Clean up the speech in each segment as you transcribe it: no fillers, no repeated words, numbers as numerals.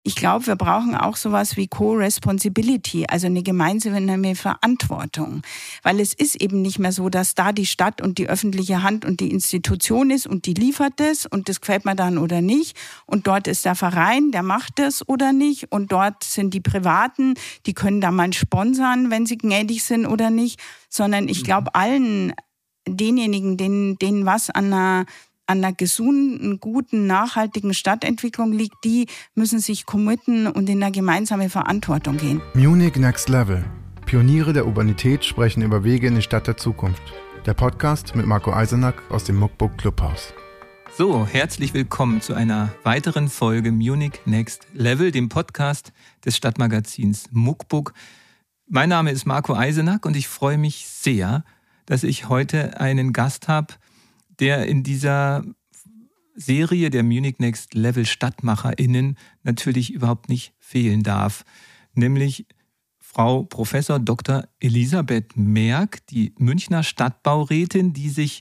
ich glaube, wir brauchen auch sowas wie Co-Responsibility, also eine gemeinsame Verantwortung. Weil es ist eben nicht mehr so, dass da die Stadt und die öffentliche Hand und die Institution ist und die liefert es und das gefällt mir dann oder nicht. Und dort ist der Verein, der macht es oder nicht. Und dort sind die Privaten, die können da mal sponsern, wenn sie gnädig sind oder nicht. Sondern ich glaube, allen denjenigen, denen was an einer gesunden, guten, nachhaltigen Stadtentwicklung liegt, die müssen sich committen und in eine gemeinsame Verantwortung gehen. Munich Next Level. Pioniere der Urbanität sprechen über Wege in die Stadt der Zukunft. Der Podcast mit Marco Eisenack aus dem Muckbook Clubhaus. So, herzlich willkommen zu einer weiteren Folge Munich Next Level, dem Podcast des Stadtmagazins Muckbook. Mein Name ist Marco Eisenack und ich freue mich sehr, dass ich heute einen Gast habe, der in dieser Serie der Munich Next Level StadtmacherInnen natürlich überhaupt nicht fehlen darf. Nämlich Frau Professor Dr. Elisabeth Merck, die Münchner Stadtbaurätin, die sich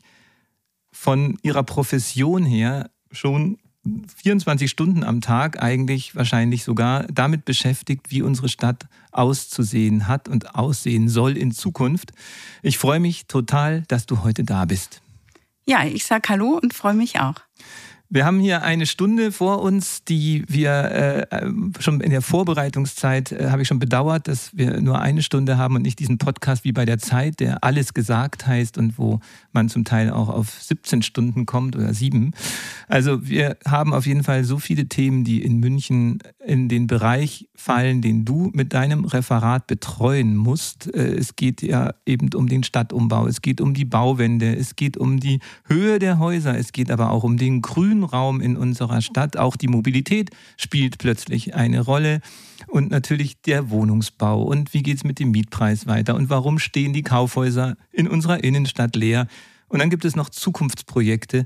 von ihrer Profession her schon 24 Stunden am Tag eigentlich wahrscheinlich sogar damit beschäftigt, wie unsere Stadt auszusehen hat und aussehen soll in Zukunft. Ich freue mich total, dass du heute da bist. Ja, ich sag Hallo und freue mich auch. Wir haben hier eine Stunde vor uns, die wir schon in der Vorbereitungszeit habe ich schon bedauert, dass wir nur eine Stunde haben und nicht diesen Podcast wie bei der Zeit, der alles gesagt heißt und wo man zum Teil auch auf 17 Stunden kommt oder 7. Also wir haben auf jeden Fall so viele Themen, die in München in den Bereich fallen, den du mit deinem Referat betreuen musst. Es geht ja eben um den Stadtumbau, es geht um die Bauwende, es geht um die Höhe der Häuser, es geht aber auch um den grünen Raum in unserer Stadt. Auch die Mobilität spielt plötzlich eine Rolle und natürlich der Wohnungsbau und wie geht es mit dem Mietpreis weiter und warum stehen die Kaufhäuser in unserer Innenstadt leer. Und dann gibt es noch Zukunftsprojekte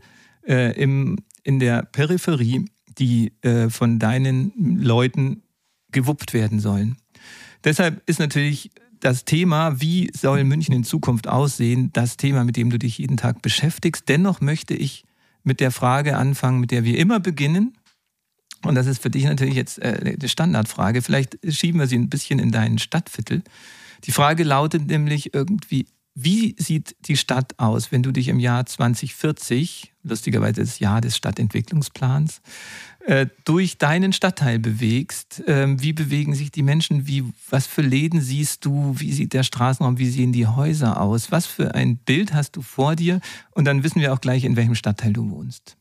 in der Peripherie, die von deinen Leuten gewuppt werden sollen. Deshalb ist natürlich das Thema, wie soll München in Zukunft aussehen, das Thema, mit dem du dich jeden Tag beschäftigst. Dennoch möchte ich mit der Frage anfangen, mit der wir immer beginnen. Und das ist für dich natürlich jetzt die Standardfrage. Vielleicht schieben wir sie ein bisschen in deinen Stadtviertel. Die Frage lautet nämlich irgendwie, wie sieht die Stadt aus, wenn du dich im Jahr 2040, lustigerweise das Jahr des Stadtentwicklungsplans, durch deinen Stadtteil bewegst? Wie bewegen sich die Menschen? Was für Läden siehst du? Wie sieht der Straßenraum? Wie sehen die Häuser aus? Was für ein Bild hast du vor dir? Und dann wissen wir auch gleich, in welchem Stadtteil du wohnst.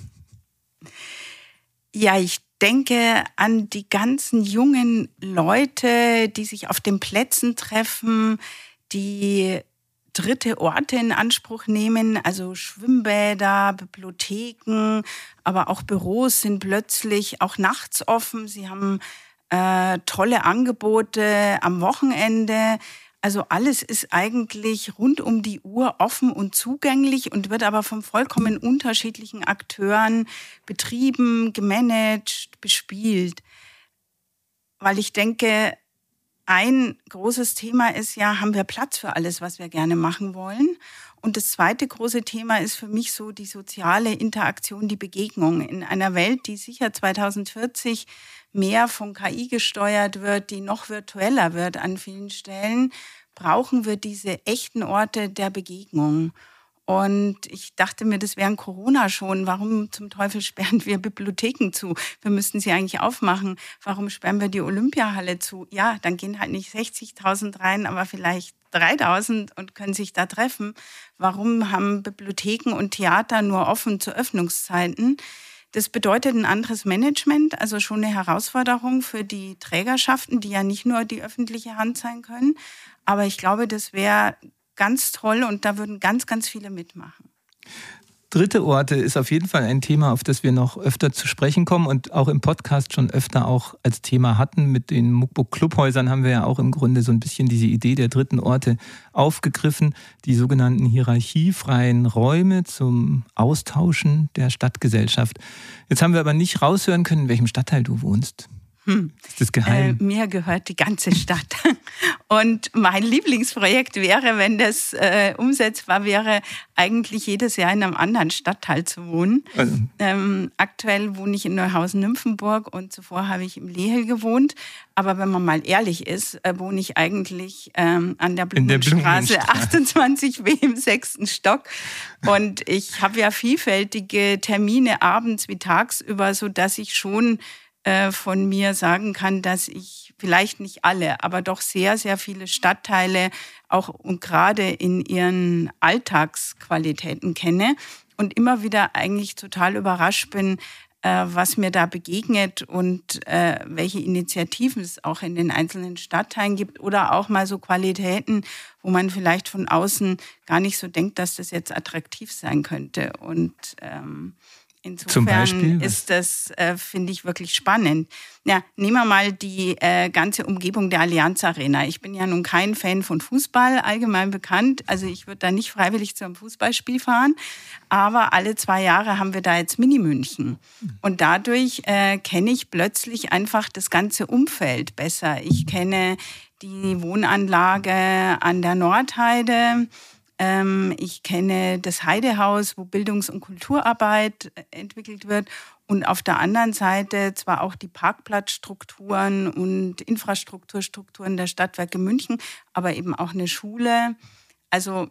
Ja, ich denke an die ganzen jungen Leute, die sich auf den Plätzen treffen, die dritte Orte in Anspruch nehmen, also Schwimmbäder, Bibliotheken, aber auch Büros sind plötzlich auch nachts offen. Sie haben tolle Angebote am Wochenende. Also alles ist eigentlich rund um die Uhr offen und zugänglich und wird aber von vollkommen unterschiedlichen Akteuren betrieben, gemanagt, bespielt. Weil ich denke, ein großes Thema ist ja, haben wir Platz für alles, was wir gerne machen wollen? Und das zweite große Thema ist für mich so die soziale Interaktion, die Begegnung. In einer Welt, die sicher 2040 mehr von KI gesteuert wird, die noch virtueller wird an vielen Stellen, brauchen wir diese echten Orte der Begegnung. Und ich dachte mir, das wäre Corona schon. Warum zum Teufel sperren wir Bibliotheken zu? Wir müssten sie eigentlich aufmachen. Warum sperren wir die Olympiahalle zu? Ja, dann gehen halt nicht 60.000 rein, aber vielleicht 3.000 und können sich da treffen. Warum haben Bibliotheken und Theater nur offen zu Öffnungszeiten? Das bedeutet ein anderes Management, also schon eine Herausforderung für die Trägerschaften, die ja nicht nur die öffentliche Hand sein können. Aber ich glaube, das wäre ganz toll und da würden ganz, ganz viele mitmachen. Dritte Orte ist auf jeden Fall ein Thema, auf das wir noch öfter zu sprechen kommen und auch im Podcast schon öfter auch als Thema hatten. Mit den Muckbook Clubhäusern haben wir ja auch im Grunde so ein bisschen diese Idee der dritten Orte aufgegriffen, die sogenannten hierarchiefreien Räume zum Austauschen der Stadtgesellschaft. Jetzt haben wir aber nicht raushören können, in welchem Stadtteil du wohnst. Ist das geheim? Mir gehört die ganze Stadt. Und mein Lieblingsprojekt wäre, wenn das umsetzbar wäre, eigentlich jedes Jahr in einem anderen Stadtteil zu wohnen. Aktuell wohne ich in Neuhausen-Nymphenburg und zuvor habe ich im Lehel gewohnt. Aber wenn man mal ehrlich ist, wohne ich eigentlich an der Blumenstraße 28b im 6. Stock. Und ich habe ja vielfältige Termine abends wie tagsüber, sodass ich schon von mir sagen kann, dass ich vielleicht nicht alle, aber doch sehr, sehr viele Stadtteile auch und gerade in ihren Alltagsqualitäten kenne und immer wieder eigentlich total überrascht bin, was mir da begegnet und welche Initiativen es auch in den einzelnen Stadtteilen gibt oder auch mal so Qualitäten, wo man vielleicht von außen gar nicht so denkt, dass das jetzt attraktiv sein könnte. Und insofern ist das, finde ich, wirklich spannend. Ja, nehmen wir mal die ganze Umgebung der Allianz Arena. Ich bin ja nun kein Fan von Fußball, allgemein bekannt. Also ich würde da nicht freiwillig zu einem Fußballspiel fahren. Aber alle 2 Jahre haben wir da jetzt Mini-München. Und dadurch kenne ich plötzlich einfach das ganze Umfeld besser. Ich kenne die Wohnanlage an der Nordheide. Ich kenne das Heidehaus, wo Bildungs- und Kulturarbeit entwickelt wird. Und auf der anderen Seite zwar auch die Parkplatzstrukturen und Infrastrukturstrukturen der Stadtwerke München, aber eben auch eine Schule. Also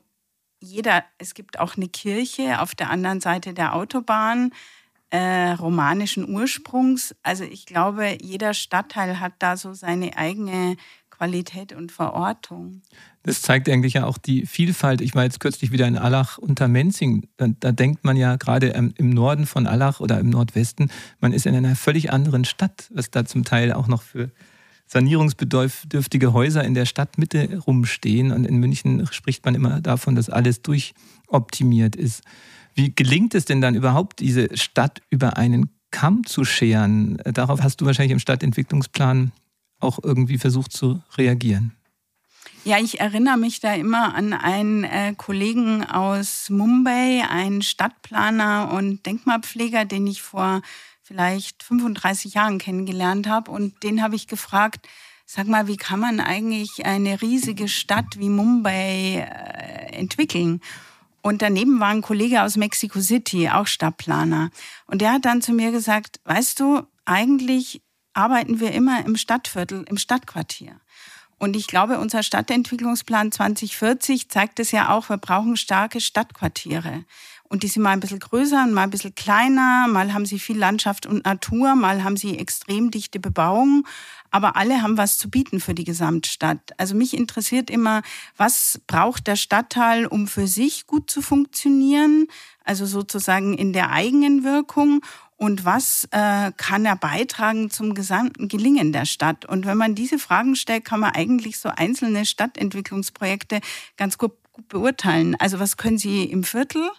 es gibt auch eine Kirche auf der anderen Seite der Autobahn, romanischen Ursprungs. Also ich glaube, jeder Stadtteil hat da so seine eigene Qualität und Verortung. Das zeigt eigentlich ja auch die Vielfalt. Ich war jetzt kürzlich wieder in Allach unter Menzing. Da denkt man ja gerade im Norden von Allach oder im Nordwesten, man ist in einer völlig anderen Stadt, was da zum Teil auch noch für sanierungsbedürftige Häuser in der Stadtmitte rumstehen. Und in München spricht man immer davon, dass alles durchoptimiert ist. Wie gelingt es denn dann überhaupt, diese Stadt über einen Kamm zu scheren? Darauf hast du wahrscheinlich im Stadtentwicklungsplan auch irgendwie versucht zu reagieren. Ja, ich erinnere mich da immer an einen Kollegen aus Mumbai, einen Stadtplaner und Denkmalpfleger, den ich vor vielleicht 35 Jahren kennengelernt habe. Und den habe ich gefragt, sag mal, wie kann man eigentlich eine riesige Stadt wie Mumbai entwickeln? Und daneben war ein Kollege aus Mexico City, auch Stadtplaner. Und der hat dann zu mir gesagt, weißt du, eigentlich arbeiten wir immer im Stadtviertel, im Stadtquartier. Und ich glaube, unser Stadtentwicklungsplan 2040 zeigt es ja auch, wir brauchen starke Stadtquartiere. Und die sind mal ein bisschen größer und mal ein bisschen kleiner, mal haben sie viel Landschaft und Natur, mal haben sie extrem dichte Bebauung. Aber alle haben was zu bieten für die Gesamtstadt. Also mich interessiert immer, was braucht der Stadtteil, um für sich gut zu funktionieren? Also sozusagen in der eigenen Wirkung. Und was kann er beitragen zum gesamten Gelingen der Stadt? Und wenn man diese Fragen stellt, kann man eigentlich so einzelne Stadtentwicklungsprojekte ganz gut beurteilen. Also was können sie im Viertel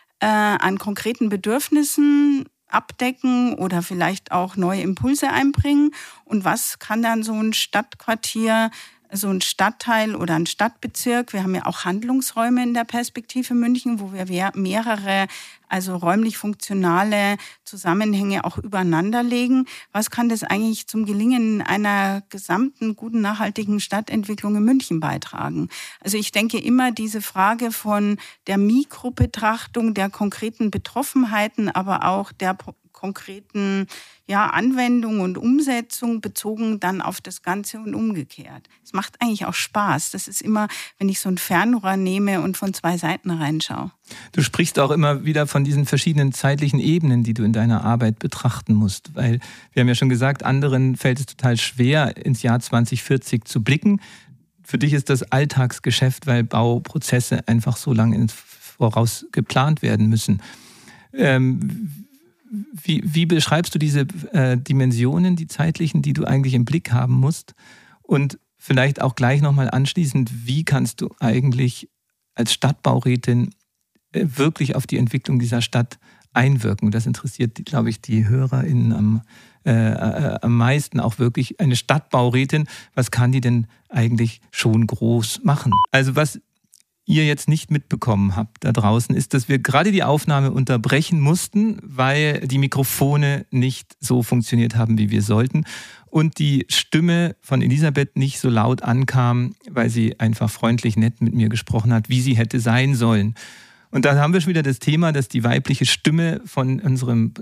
an konkreten Bedürfnissen abdecken oder vielleicht auch neue Impulse einbringen? Und was kann dann so ein Stadtquartier, so ein Stadtteil oder ein Stadtbezirk, wir haben ja auch Handlungsräume in der Perspektive München, wo wir mehrere, also räumlich funktionale Zusammenhänge auch übereinander legen. Was kann das eigentlich zum Gelingen einer gesamten guten, nachhaltigen Stadtentwicklung in München beitragen? Also ich denke immer diese Frage von der Mikrobetrachtung, der konkreten Betroffenheiten, aber auch der konkreten Anwendung und Umsetzung bezogen dann auf das Ganze und umgekehrt. Es macht eigentlich auch Spaß. Das ist immer, wenn ich so ein Fernrohr nehme und von 2 Seiten reinschaue. Du sprichst auch immer wieder von diesen verschiedenen zeitlichen Ebenen, die du in deiner Arbeit betrachten musst. Weil wir haben ja schon gesagt, anderen fällt es total schwer, ins Jahr 2040 zu blicken. Für dich ist das Alltagsgeschäft, weil Bauprozesse einfach so lange voraus geplant werden müssen. Wie beschreibst du diese Dimensionen, die zeitlichen, die du eigentlich im Blick haben musst? Und vielleicht auch gleich nochmal anschließend, wie kannst du eigentlich als Stadtbaurätin wirklich auf die Entwicklung dieser Stadt einwirken? Das interessiert, glaube ich, die HörerInnen am meisten auch wirklich. Eine Stadtbaurätin, was kann die denn eigentlich schon groß machen? Also was ihr jetzt nicht mitbekommen habt da draußen, ist, dass wir gerade die Aufnahme unterbrechen mussten, weil die Mikrofone nicht so funktioniert haben, wie wir sollten. Und die Stimme von Elisabeth nicht so laut ankam, weil sie einfach freundlich nett mit mir gesprochen hat, wie sie hätte sein sollen. Und da haben wir schon wieder das Thema, dass die weibliche Stimme von unserem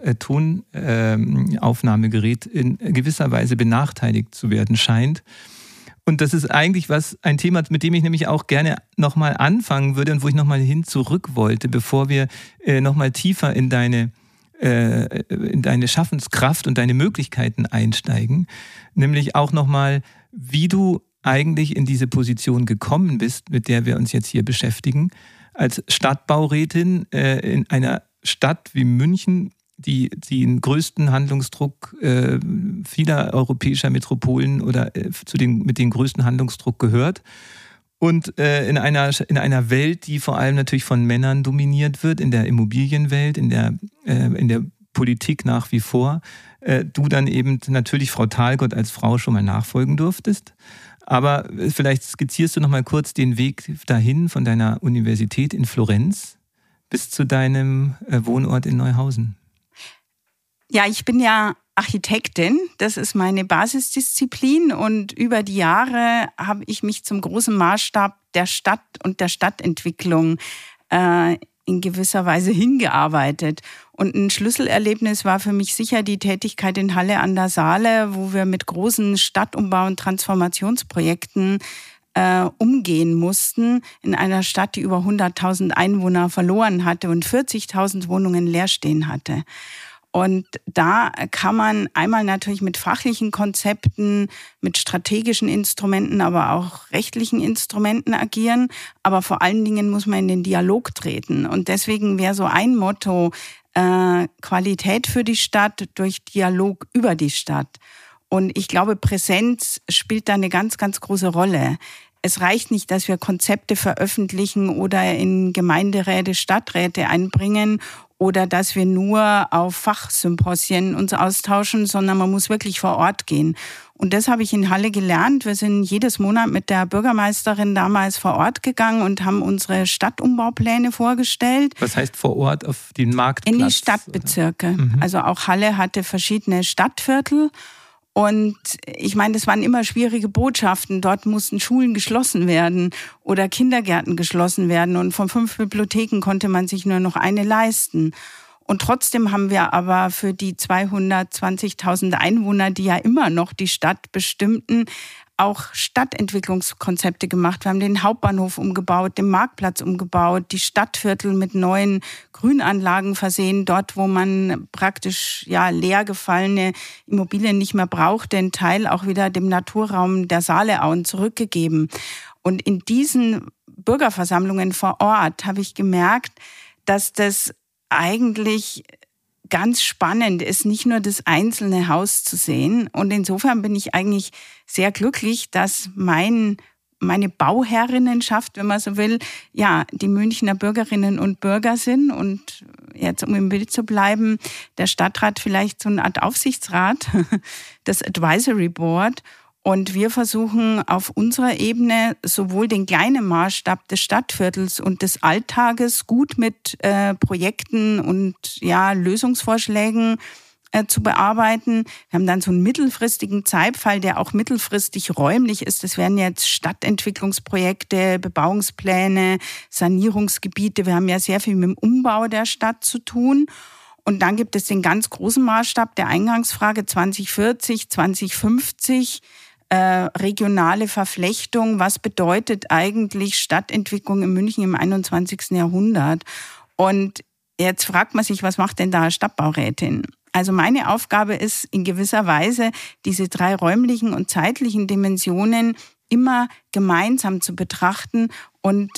Tonaufnahmegerät in gewisser Weise benachteiligt zu werden scheint. Und das ist eigentlich ein Thema, mit dem ich nämlich auch gerne nochmal anfangen würde und wo ich nochmal zurück wollte, bevor wir nochmal tiefer in deine Schaffenskraft und deine Möglichkeiten einsteigen. Nämlich auch nochmal, wie du eigentlich in diese Position gekommen bist, mit der wir uns jetzt hier beschäftigen. Als Stadtbaurätin in einer Stadt wie München, die den größten Handlungsdruck vieler europäischer Metropolen oder mit dem größten Handlungsdruck gehört. Und in einer Welt, die vor allem natürlich von Männern dominiert wird, in der Immobilienwelt, in der Politik nach wie vor, du dann eben natürlich Frau Thalgott als Frau schon mal nachfolgen durftest. Aber vielleicht skizzierst du noch mal kurz den Weg dahin von deiner Universität in Florenz bis zu deinem Wohnort in Neuhausen. Ja, ich bin ja Architektin, das ist meine Basisdisziplin und über die Jahre habe ich mich zum großen Maßstab der Stadt und der Stadtentwicklung in gewisser Weise hingearbeitet. Und ein Schlüsselerlebnis war für mich sicher die Tätigkeit in Halle an der Saale, wo wir mit großen Stadtumbau- und Transformationsprojekten umgehen mussten in einer Stadt, die über 100.000 Einwohner verloren hatte und 40.000 Wohnungen leer stehen hatte. Und da kann man einmal natürlich mit fachlichen Konzepten, mit strategischen Instrumenten, aber auch rechtlichen Instrumenten agieren. Aber vor allen Dingen muss man in den Dialog treten. Und deswegen wäre so ein Motto, Qualität für die Stadt durch Dialog über die Stadt. Und ich glaube, Präsenz spielt da eine ganz, ganz große Rolle. Es reicht nicht, dass wir Konzepte veröffentlichen oder in Gemeinderäte, Stadträte einbringen oder dass wir nur auf Fachsymposien uns austauschen, sondern man muss wirklich vor Ort gehen. Und das habe ich in Halle gelernt. Wir sind jedes Monat mit der Bürgermeisterin damals vor Ort gegangen und haben unsere Stadtumbaupläne vorgestellt. Was heißt vor Ort auf den Marktplatz? In die Stadtbezirke. Also auch Halle hatte verschiedene Stadtviertel. Und ich meine, das waren immer schwierige Botschaften. Dort mussten Schulen geschlossen werden oder Kindergärten geschlossen werden. Und von 5 Bibliotheken konnte man sich nur noch eine leisten. Und trotzdem haben wir aber für die 220.000 Einwohner, die ja immer noch die Stadt bestimmten, auch Stadtentwicklungskonzepte gemacht. Wir haben den Hauptbahnhof umgebaut, den Marktplatz umgebaut, die Stadtviertel mit neuen Grünanlagen versehen, dort, wo man praktisch leer gefallene Immobilien nicht mehr braucht, den Teil auch wieder dem Naturraum der Saaleauen zurückgegeben. Und in diesen Bürgerversammlungen vor Ort habe ich gemerkt, dass das eigentlich ganz spannend ist, nicht nur das einzelne Haus zu sehen. Und insofern bin ich eigentlich sehr glücklich, dass meine Bauherrinnenschaft, wenn man so will, die Münchner Bürgerinnen und Bürger sind. Und jetzt, um im Bild zu bleiben, der Stadtrat vielleicht so eine Art Aufsichtsrat, das Advisory Board. Und wir versuchen auf unserer Ebene sowohl den kleinen Maßstab des Stadtviertels und des Alltages gut mit Projekten und Lösungsvorschlägen zu bearbeiten. Wir haben dann so einen mittelfristigen Zeitpfeil, der auch mittelfristig räumlich ist. Das wären jetzt Stadtentwicklungsprojekte, Bebauungspläne, Sanierungsgebiete. Wir haben ja sehr viel mit dem Umbau der Stadt zu tun. Und dann gibt es den ganz großen Maßstab der Eingangsfrage 2040, 2050. Regionale Verflechtung, was bedeutet eigentlich Stadtentwicklung in München im 21. Jahrhundert? Und jetzt fragt man sich, was macht denn da Stadtbaurätin? Also meine Aufgabe ist in gewisser Weise, diese 3 räumlichen und zeitlichen Dimensionen immer gemeinsam zu betrachten und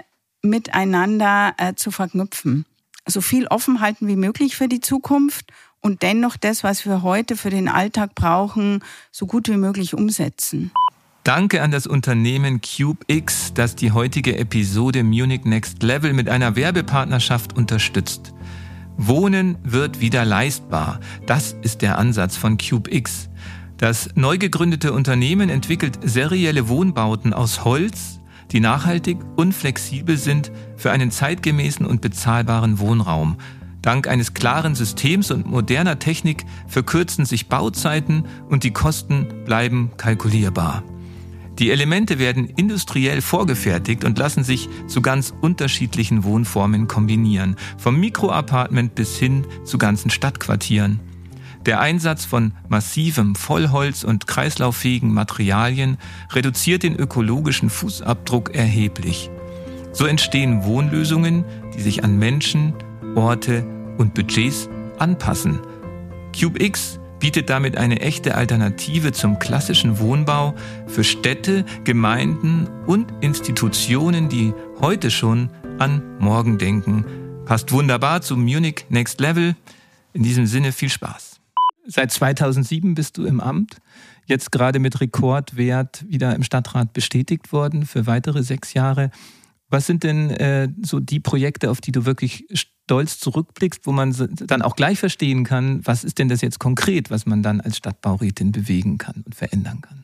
miteinander zu verknüpfen. So viel offen halten wie möglich für die Zukunft und dennoch das, was wir heute für den Alltag brauchen, so gut wie möglich umsetzen. Danke an das Unternehmen CubeX, das die heutige Episode Munich Next Level mit einer Werbepartnerschaft unterstützt. Wohnen wird wieder leistbar. Das ist der Ansatz von CubeX. Das neu gegründete Unternehmen entwickelt serielle Wohnbauten aus Holz, die nachhaltig und flexibel sind für einen zeitgemäßen und bezahlbaren Wohnraum. Dank eines klaren Systems und moderner Technik verkürzen sich Bauzeiten und die Kosten bleiben kalkulierbar. Die Elemente werden industriell vorgefertigt und lassen sich zu ganz unterschiedlichen Wohnformen kombinieren, vom Mikroapartment bis hin zu ganzen Stadtquartieren. Der Einsatz von massivem Vollholz und kreislauffähigen Materialien reduziert den ökologischen Fußabdruck erheblich. So entstehen Wohnlösungen, die sich an Menschen, Orte und Budgets anpassen. CubeX bietet damit eine echte Alternative zum klassischen Wohnbau für Städte, Gemeinden und Institutionen, die heute schon an morgen denken. Passt wunderbar zu Munich Next Level. In diesem Sinne viel Spaß. Seit 2007 bist du im Amt, jetzt gerade mit Rekordwert wieder im Stadtrat bestätigt worden für weitere 6 Jahre. Was sind denn so die Projekte, auf die du wirklich stolz zurückblickst, wo man dann auch gleich verstehen kann, was ist denn das jetzt konkret, was man dann als Stadtbaurätin bewegen kann und verändern kann?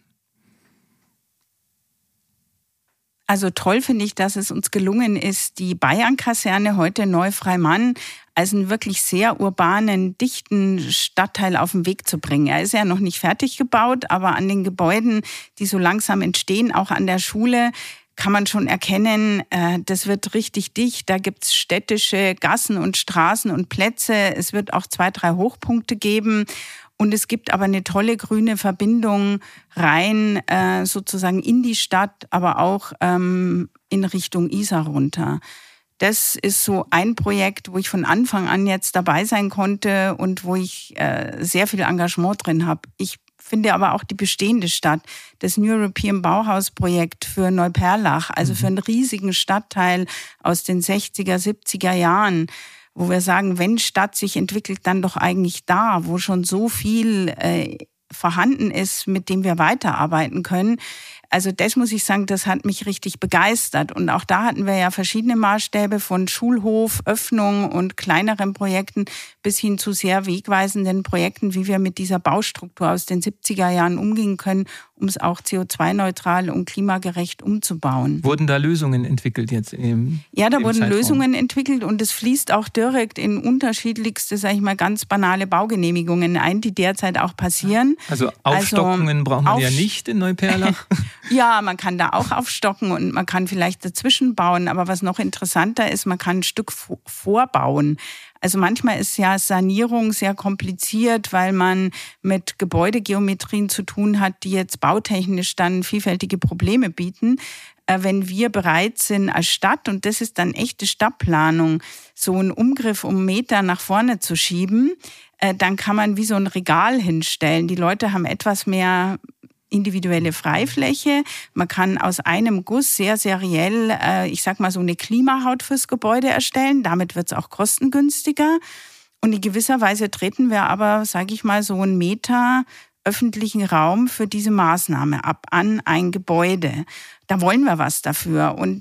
Also toll finde ich, dass es uns gelungen ist, die Bayern-Kaserne heute Neu-Freimann als einen wirklich sehr urbanen, dichten Stadtteil auf den Weg zu bringen. Er ist ja noch nicht fertig gebaut, aber an den Gebäuden, die so langsam entstehen, auch an der Schule, kann man schon erkennen, das wird richtig dicht. Da gibt's städtische Gassen und Straßen und Plätze. Es wird auch 2, 3 Hochpunkte geben. Und es gibt aber eine tolle grüne Verbindung rein sozusagen in die Stadt, aber auch in Richtung Isar runter. Das ist so ein Projekt, wo ich von Anfang an jetzt dabei sein konnte und wo ich sehr viel Engagement drin habe. Ich finde aber auch die bestehende Stadt, das New European Bauhaus-Projekt für Neuperlach, also für einen riesigen Stadtteil aus den 60er, 70er Jahren, wo wir sagen, wenn Stadt sich entwickelt, dann doch eigentlich da, wo schon so viel vorhanden ist, mit dem wir weiterarbeiten können. Also das muss ich sagen, das hat mich richtig begeistert. Und auch da hatten wir ja verschiedene Maßstäbe von Schulhof, Öffnung und kleineren Projekten bis hin zu sehr wegweisenden Projekten, wie wir mit dieser Baustruktur aus den 70er Jahren umgehen können, um es auch CO2-neutral und klimagerecht umzubauen. Wurden da Lösungen entwickelt jetzt im Ja, da wurden Zeitraum? Lösungen entwickelt und es fließt auch direkt in unterschiedlichste, sage ich mal, ganz banale Baugenehmigungen ein, die derzeit auch passieren. Also Aufstockungen braucht man ja nicht in Neuperlach. Ja, man kann da auch aufstocken und man kann vielleicht dazwischen bauen. Aber was noch interessanter ist, man kann ein Stück vorbauen. Also manchmal ist ja Sanierung sehr kompliziert, weil man mit Gebäudegeometrien zu tun hat, die jetzt bautechnisch dann vielfältige Probleme bieten. Wenn wir bereit sind als Stadt, und das ist dann echte Stadtplanung, so einen Umgriff um einen Meter nach vorne zu schieben, dann kann man wie so ein Regal hinstellen. Die Leute haben etwas mehr individuelle Freifläche. Man kann aus einem Guss sehr seriell, ich sag mal so eine Klimahaut fürs Gebäude erstellen. Damit wird es auch kostengünstiger. Und in gewisser Weise treten wir aber, sage ich mal, so einen Meter öffentlichen Raum für diese Maßnahme ab an ein Gebäude. Da wollen wir was dafür. Und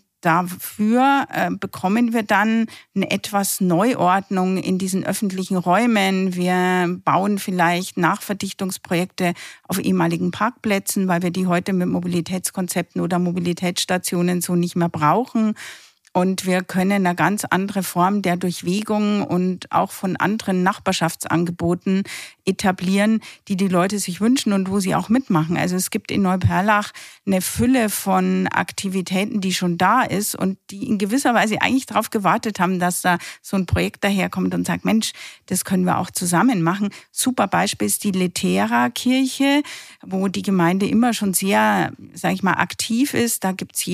dafür bekommen wir dann eine etwas Neuordnung in diesen öffentlichen Räumen. Wir bauen vielleicht Nachverdichtungsprojekte auf ehemaligen Parkplätzen, weil wir die heute mit Mobilitätskonzepten oder Mobilitätsstationen so nicht mehr brauchen. Und wir können eine ganz andere Form der Durchwegung und auch von anderen Nachbarschaftsangeboten etablieren, die die Leute sich wünschen und wo sie auch mitmachen. Also es gibt in Neuperlach eine Fülle von Aktivitäten, die schon da ist und die in gewisser Weise eigentlich darauf gewartet haben, dass da so ein Projekt daherkommt und sagt, Mensch, das können wir auch zusammen machen. Super Beispiel ist die Letera-Kirche, wo die Gemeinde immer schon sehr, sage ich mal, aktiv ist. Da gibt's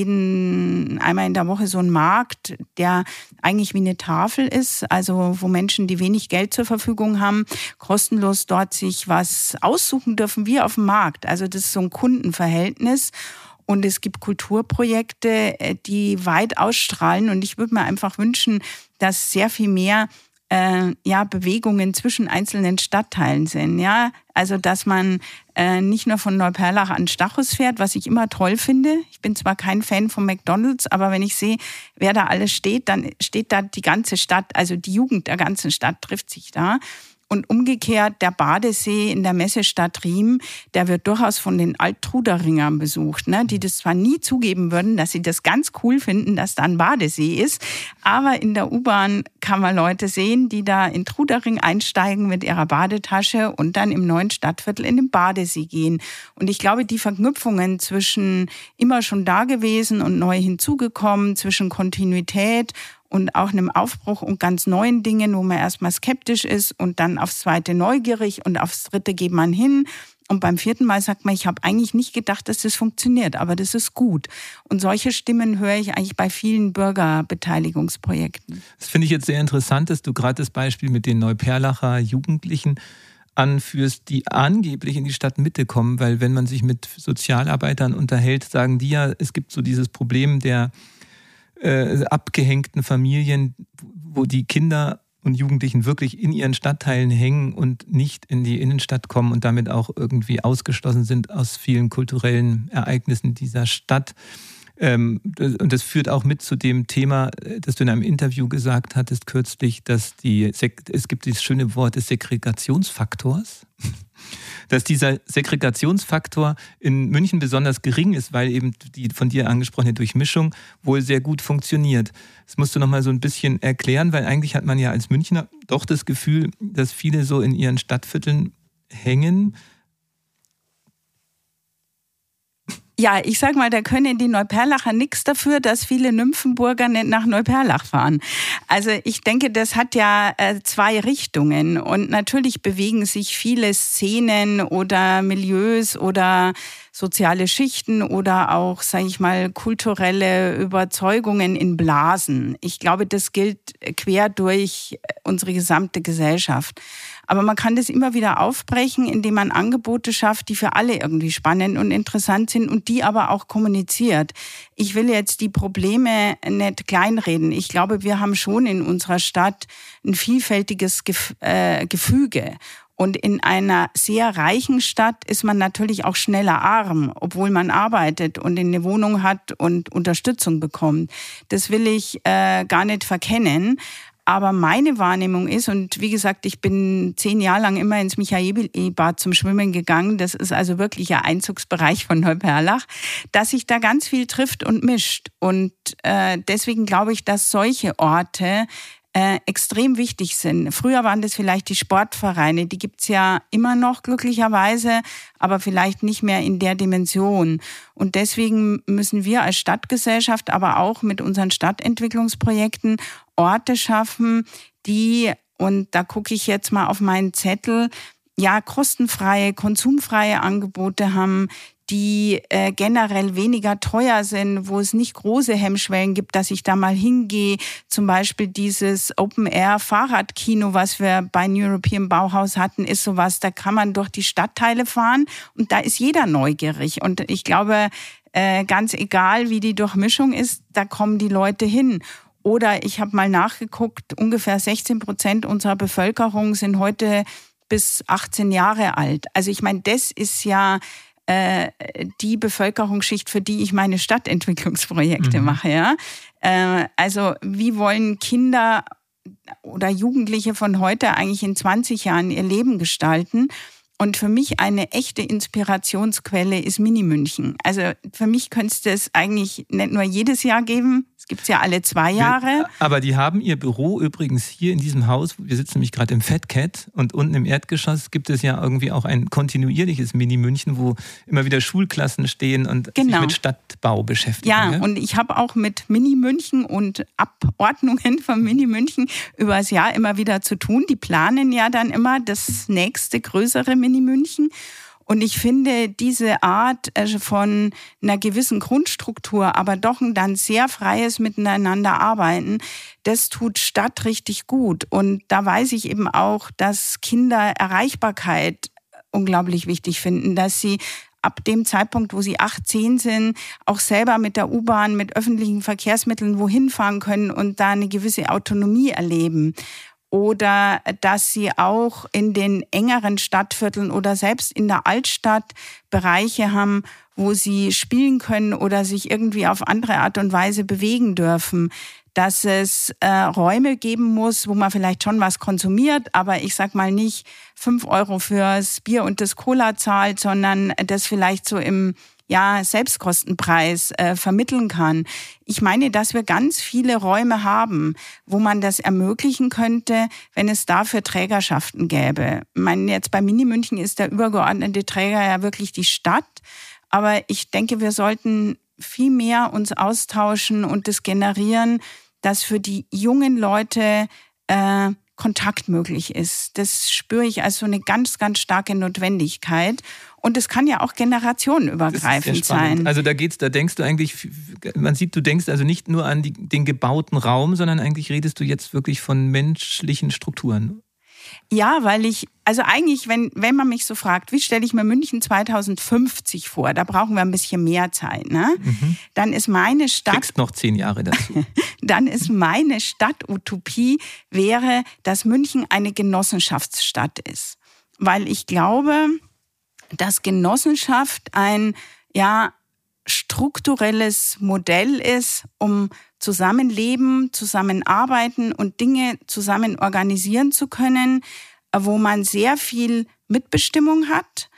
einmal in der Woche so einen Markt, der eigentlich wie eine Tafel ist, also wo Menschen, die wenig Geld zur Verfügung haben, kostenlos dort sich was aussuchen dürfen, wie auf dem Markt. Also das ist so ein Kundenverhältnis. Und es gibt Kulturprojekte, die weit ausstrahlen. Und ich würde mir einfach wünschen, dass sehr viel mehr Bewegungen zwischen einzelnen Stadtteilen sind. Ja? Also dass man nicht nur von Neuperlach an Stachus fährt, was ich immer toll finde. Ich bin zwar kein Fan von McDonald's, aber wenn ich sehe, wer da alles steht, dann steht da die ganze Stadt, also die Jugend der ganzen Stadt trifft sich da. Und umgekehrt, der Badesee in der Messestadt Riem, der wird durchaus von den Alt-Truderingern besucht, ne? Die das zwar nie zugeben würden, dass sie das ganz cool finden, dass da ein Badesee ist, aber in der U-Bahn kann man Leute sehen, die da in Trudering einsteigen mit ihrer Badetasche und dann im neuen Stadtviertel in den Badesee gehen. Und ich glaube, die Verknüpfungen zwischen immer schon da gewesen und neu hinzugekommen, zwischen Kontinuität und auch einem Aufbruch und ganz neuen Dingen, wo man erstmal skeptisch ist und dann aufs zweite neugierig und aufs dritte geht man hin. Und beim vierten Mal sagt man, ich habe eigentlich nicht gedacht, dass das funktioniert, aber das ist gut. Und solche Stimmen höre ich eigentlich bei vielen Bürgerbeteiligungsprojekten. Das finde ich jetzt sehr interessant, dass du gerade das Beispiel mit den Neuperlacher Jugendlichen anführst, die angeblich in die Stadtmitte kommen, weil wenn man sich mit Sozialarbeitern unterhält, sagen die ja, es gibt so dieses Problem der abgehängten Familien, wo die Kinder und Jugendlichen wirklich in ihren Stadtteilen hängen und nicht in die Innenstadt kommen und damit auch irgendwie ausgeschlossen sind aus vielen kulturellen Ereignissen dieser Stadt. Und das führt auch mit zu dem Thema, das du in einem Interview gesagt hattest kürzlich, dass es gibt dieses schöne Wort des Segregationsfaktors, dass dieser Segregationsfaktor in München besonders gering ist, weil eben die von dir angesprochene Durchmischung wohl sehr gut funktioniert. Das musst du noch mal so ein bisschen erklären, weil eigentlich hat man ja als Münchner doch das Gefühl, dass viele so in ihren Stadtvierteln hängen. Ja, ich sag mal, da können die Neuperlacher nichts dafür, dass viele Nymphenburger nicht nach Neuperlach fahren. Also ich denke, das hat ja zwei Richtungen. Und natürlich bewegen sich viele Szenen oder Milieus oder soziale Schichten oder auch, sage ich mal, kulturelle Überzeugungen in Blasen. Ich glaube, das gilt quer durch unsere gesamte Gesellschaft. Aber man kann das immer wieder aufbrechen, indem man Angebote schafft, die für alle irgendwie spannend und interessant sind und die aber auch kommuniziert. Ich will jetzt die Probleme nicht kleinreden. Ich glaube, wir haben schon in unserer Stadt ein vielfältiges Gefüge. Und in einer sehr reichen Stadt ist man natürlich auch schneller arm, obwohl man arbeitet und eine Wohnung hat und Unterstützung bekommt. Das will ich gar nicht verkennen. Aber meine Wahrnehmung ist, und wie gesagt, ich bin 10 Jahre lang immer ins Michaelbad zum Schwimmen gegangen, das ist also wirklich ein Einzugsbereich von Neuperlach, dass sich da ganz viel trifft und mischt. Und deswegen glaube ich, dass solche Orte extrem wichtig sind. Früher waren das vielleicht die Sportvereine, die gibt's ja immer noch glücklicherweise, aber vielleicht nicht mehr in der Dimension. Und deswegen müssen wir als Stadtgesellschaft, aber auch mit unseren Stadtentwicklungsprojekten Orte schaffen, die, und da gucke ich jetzt mal auf meinen Zettel, ja, kostenfreie, konsumfreie Angebote haben, die generell weniger teuer sind, wo es nicht große Hemmschwellen gibt, dass ich da mal hingehe. Zum Beispiel dieses Open-Air-Fahrradkino, was wir bei New European Bauhaus hatten, ist sowas, da kann man durch die Stadtteile fahren und da ist jeder neugierig. Und ich glaube, ganz egal, wie die Durchmischung ist, da kommen die Leute hin. Oder ich habe mal nachgeguckt, ungefähr 16% unserer Bevölkerung sind heute bis 18 Jahre alt. Also ich meine, das ist ja die Bevölkerungsschicht, für die ich meine Stadtentwicklungsprojekte mache. Ja? Also wie wollen Kinder oder Jugendliche von heute eigentlich in 20 Jahren ihr Leben gestalten? Und für mich eine echte Inspirationsquelle ist Mini-München. Also für mich könnte es das eigentlich nicht nur jedes Jahr geben, es gibt es ja alle 2 Jahre. Aber die haben ihr Büro übrigens hier in diesem Haus, wir sitzen nämlich gerade im Fat Cat und unten im Erdgeschoss gibt es ja irgendwie auch ein kontinuierliches Mini-München, wo immer wieder Schulklassen stehen und sich mit Stadtbau beschäftigen. Ja, und ich habe auch mit Mini-München und Abordnungen von Mini-München über das Jahr immer wieder zu tun. Die planen ja dann immer das nächste größere Mini-München. Und ich finde, diese Art von einer gewissen Grundstruktur, aber doch ein dann sehr freies Miteinander arbeiten, das tut Stadt richtig gut. Und da weiß ich eben auch, dass Kinder Erreichbarkeit unglaublich wichtig finden, dass sie ab dem Zeitpunkt, wo sie 18 sind, auch selber mit der U-Bahn, mit öffentlichen Verkehrsmitteln wohin fahren können und da eine gewisse Autonomie erleben. Oder dass sie auch in den engeren Stadtvierteln oder selbst in der Altstadt Bereiche haben, wo sie spielen können oder sich irgendwie auf andere Art und Weise bewegen dürfen. dass es Räume geben muss, wo man vielleicht schon was konsumiert, aber ich sag mal nicht 5 € fürs Bier und das Cola zahlt, sondern das vielleicht so im Selbstkostenpreis vermitteln kann. Ich meine, dass wir ganz viele Räume haben, wo man das ermöglichen könnte, wenn es dafür Trägerschaften gäbe. Ich meine, jetzt bei Mini München ist der übergeordnete Träger ja wirklich die Stadt. Aber ich denke, wir sollten viel mehr uns austauschen und das generieren, dass für die jungen Leute Kontakt möglich ist. Das spüre ich als so eine ganz, ganz starke Notwendigkeit. Und es kann ja auch generationenübergreifend sein. Also da denkst du eigentlich, man sieht, du denkst also nicht nur an den gebauten Raum, sondern eigentlich redest du jetzt wirklich von menschlichen Strukturen. Ja, weil eigentlich, wenn man mich so fragt, wie stelle ich mir München 2050 vor, da brauchen wir ein bisschen mehr Zeit, ne? Dann ist meine Stadt... Kriegst noch 10 Jahre dazu. Dann ist meine Stadtutopie wäre, dass München eine Genossenschaftsstadt ist. Weil ich glaube, dass Genossenschaft ein strukturelles Modell ist, um Zusammenleben, Zusammenarbeiten und Dinge zusammen organisieren zu können, wo man sehr viel Mitbestimmung hat,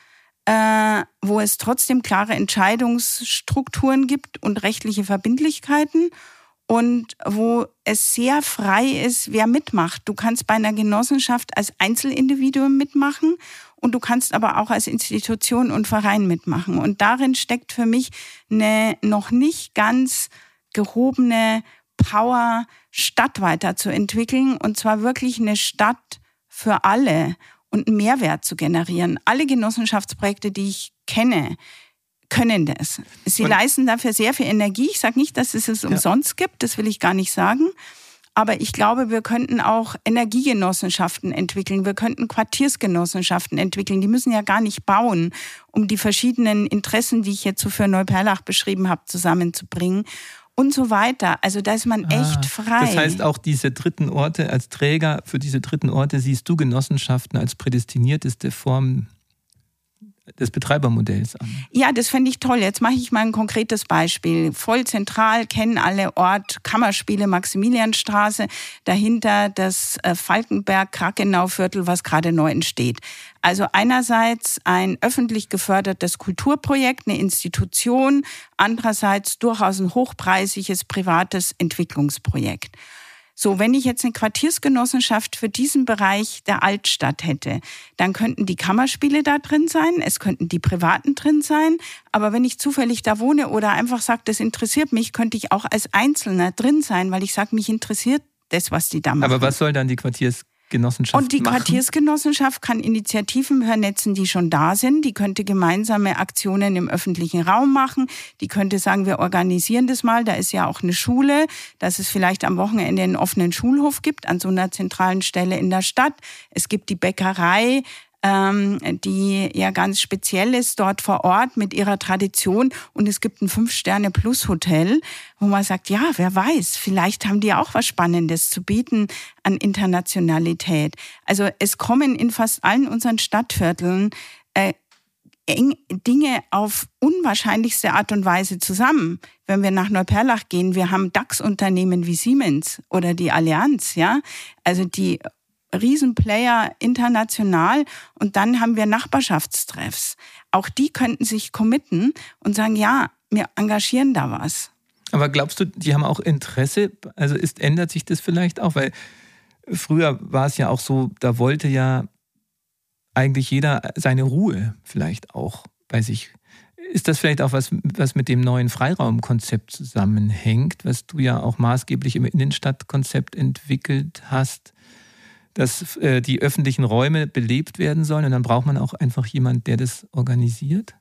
wo es trotzdem klare Entscheidungsstrukturen gibt und rechtliche Verbindlichkeiten und wo es sehr frei ist, wer mitmacht. Du kannst bei einer Genossenschaft als Einzelindividuum mitmachen und du kannst aber auch als Institution und Verein mitmachen. Und darin steckt für mich eine noch nicht ganz gehobene Power, Stadt weiterzuentwickeln und zwar wirklich eine Stadt für alle und einen Mehrwert zu generieren. Alle Genossenschaftsprojekte, die ich kenne, können das. Sie leisten dafür sehr viel Energie. Ich sage nicht, dass es umsonst gibt, das will ich gar nicht sagen. Aber ich glaube, wir könnten auch Energiegenossenschaften entwickeln. Wir könnten Quartiersgenossenschaften entwickeln. Die müssen ja gar nicht bauen, um die verschiedenen Interessen, die ich jetzt so für Neuperlach beschrieben habe, zusammenzubringen. Und so weiter. Also da ist man echt frei. Das heißt, auch diese dritten Orte, als Träger für diese dritten Orte siehst du Genossenschaften als prädestinierteste Form des Betreibermodells an. Ja, das fände ich toll. Jetzt mache ich mal ein konkretes Beispiel. Voll zentral, kennen alle Ort, Kammerspiele, Maximilianstraße, dahinter das Falkenberg-Krakenau-Viertel, was gerade neu entsteht. Also einerseits ein öffentlich gefördertes Kulturprojekt, eine Institution, andererseits durchaus ein hochpreisiges privates Entwicklungsprojekt. So, wenn ich jetzt eine Quartiersgenossenschaft für diesen Bereich der Altstadt hätte, dann könnten die Kammerspiele da drin sein, es könnten die Privaten drin sein, aber wenn ich zufällig da wohne oder einfach sage, das interessiert mich, könnte ich auch als Einzelner drin sein, weil ich sage, mich interessiert das, was die da machen. Aber was soll dann die Quartiersgenossenschaft und die machen? Quartiersgenossenschaft kann Initiativen vernetzen, die schon da sind. Die könnte gemeinsame Aktionen im öffentlichen Raum machen. Die könnte sagen, wir organisieren das mal. Da ist ja auch eine Schule, dass es vielleicht am Wochenende einen offenen Schulhof gibt an so einer zentralen Stelle in der Stadt. Es gibt die Bäckerei, die ja ganz speziell ist dort vor Ort mit ihrer Tradition. Und es gibt ein 5-Sterne-Plus-Hotel, wo man sagt, ja, wer weiß, vielleicht haben die auch was Spannendes zu bieten an Internationalität. Also es kommen in fast allen unseren Stadtvierteln Dinge auf unwahrscheinlichste Art und Weise zusammen. Wenn wir nach Neuperlach gehen, wir haben DAX-Unternehmen wie Siemens oder die Allianz, ja, also die Riesenplayer international, und dann haben wir Nachbarschaftstreffs. Auch die könnten sich committen und sagen, ja, wir engagieren da was. Aber glaubst du, die haben auch Interesse? Also ändert sich das vielleicht auch? Weil früher war es ja auch so, da wollte ja eigentlich jeder seine Ruhe vielleicht auch bei sich. Ist das vielleicht auch was mit dem neuen Freiraumkonzept zusammenhängt, was du ja auch maßgeblich im Innenstadtkonzept entwickelt hast, dass die öffentlichen Räume belebt werden sollen und dann braucht man auch einfach jemand, der das organisiert?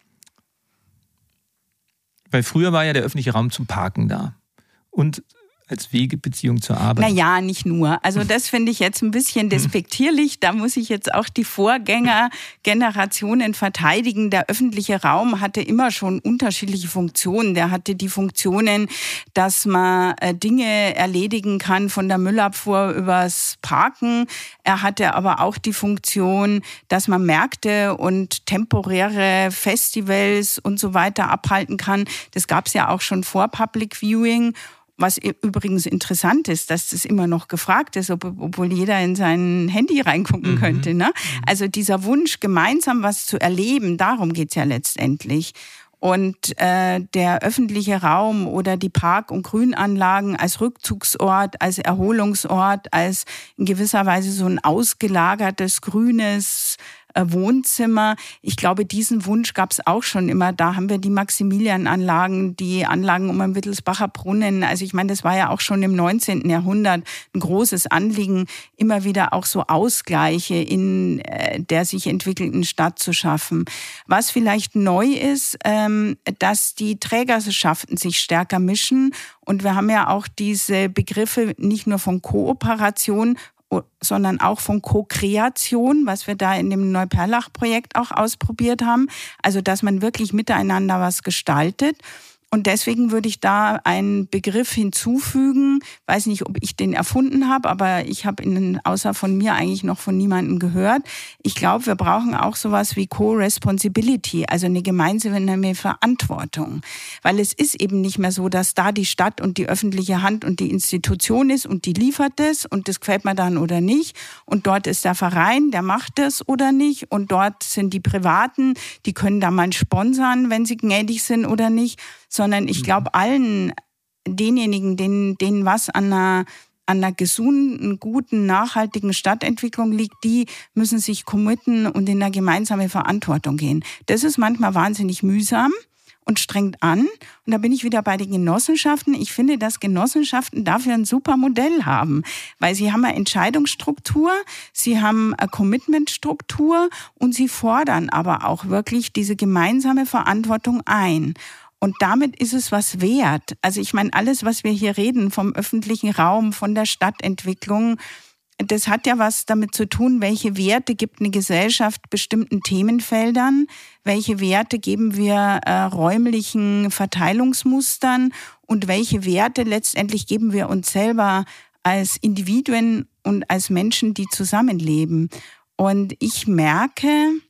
Weil früher war ja der öffentliche Raum zum Parken da und als Wegebeziehung zur Arbeit. Naja, nicht nur. Also das finde ich jetzt ein bisschen despektierlich. Da muss ich jetzt auch die Vorgängergenerationen verteidigen. Der öffentliche Raum hatte immer schon unterschiedliche Funktionen. Der hatte die Funktionen, dass man Dinge erledigen kann, von der Müllabfuhr übers Parken. Er hatte aber auch die Funktion, dass man Märkte und temporäre Festivals und so weiter abhalten kann. Das gab es ja auch schon vor Public Viewing. Was übrigens interessant ist, dass das immer noch gefragt ist, obwohl jeder in sein Handy reingucken könnte. Ne? Also dieser Wunsch, gemeinsam was zu erleben, darum geht's ja letztendlich. Und der öffentliche Raum oder die Park- und Grünanlagen als Rückzugsort, als Erholungsort, als in gewisser Weise so ein ausgelagertes, grünes Wohnzimmer. Ich glaube, diesen Wunsch gab es auch schon immer. Da haben wir die Maximiliananlagen, die Anlagen um den Wittelsbacher Brunnen. Also ich meine, das war ja auch schon im 19. Jahrhundert ein großes Anliegen, immer wieder auch so Ausgleiche in der sich entwickelnden Stadt zu schaffen. Was vielleicht neu ist, dass die Trägerschaften sich stärker mischen. Und wir haben ja auch diese Begriffe nicht nur von Kooperation, sondern auch von Co-Kreation, was wir da in dem Neuperlach-Projekt auch ausprobiert haben. Also, dass man wirklich miteinander was gestaltet. Und deswegen würde ich da einen Begriff hinzufügen. Weiß nicht, ob ich den erfunden habe, aber ich habe ihn außer von mir eigentlich noch von niemandem gehört. Ich glaube, wir brauchen auch sowas wie Co-Responsibility, also eine gemeinsame Verantwortung. Weil es ist eben nicht mehr so, dass da die Stadt und die öffentliche Hand und die Institution ist und die liefert es und das gefällt mir dann oder nicht. Und dort ist der Verein, der macht es oder nicht. Und dort sind die Privaten, die können da mal sponsern, wenn sie gnädig sind oder nicht. Sondern ich glaube, allen denjenigen, denen was an einer gesunden, guten, nachhaltigen Stadtentwicklung liegt, die müssen sich committen und in eine gemeinsame Verantwortung gehen. Das ist manchmal wahnsinnig mühsam und strengt an. Und da bin ich wieder bei den Genossenschaften. Ich finde, dass Genossenschaften dafür ein super Modell haben, weil sie haben eine Entscheidungsstruktur, sie haben eine Commitmentstruktur und sie fordern aber auch wirklich diese gemeinsame Verantwortung ein. Und damit ist es was wert. Also ich meine, alles, was wir hier reden, vom öffentlichen Raum, von der Stadtentwicklung, das hat ja was damit zu tun, welche Werte gibt eine Gesellschaft bestimmten Themenfeldern, welche Werte geben wir räumlichen Verteilungsmustern und welche Werte letztendlich geben wir uns selber als Individuen und als Menschen, die zusammenleben. Und ich merke,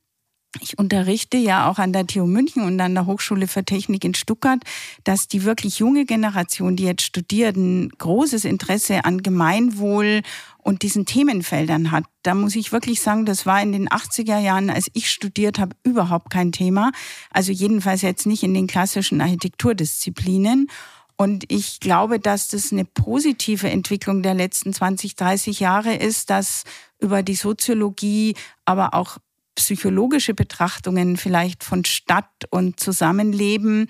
ich unterrichte ja auch an der TU München und an der Hochschule für Technik in Stuttgart, dass die wirklich junge Generation, die jetzt studiert, ein großes Interesse an Gemeinwohl und diesen Themenfeldern hat. Da muss ich wirklich sagen, das war in den 80er Jahren, als ich studiert habe, überhaupt kein Thema. Also jedenfalls jetzt nicht in den klassischen Architekturdisziplinen. Und ich glaube, dass das eine positive Entwicklung der letzten 20, 30 Jahre ist, dass über die Soziologie, aber auch psychologische Betrachtungen vielleicht von Stadt und Zusammenleben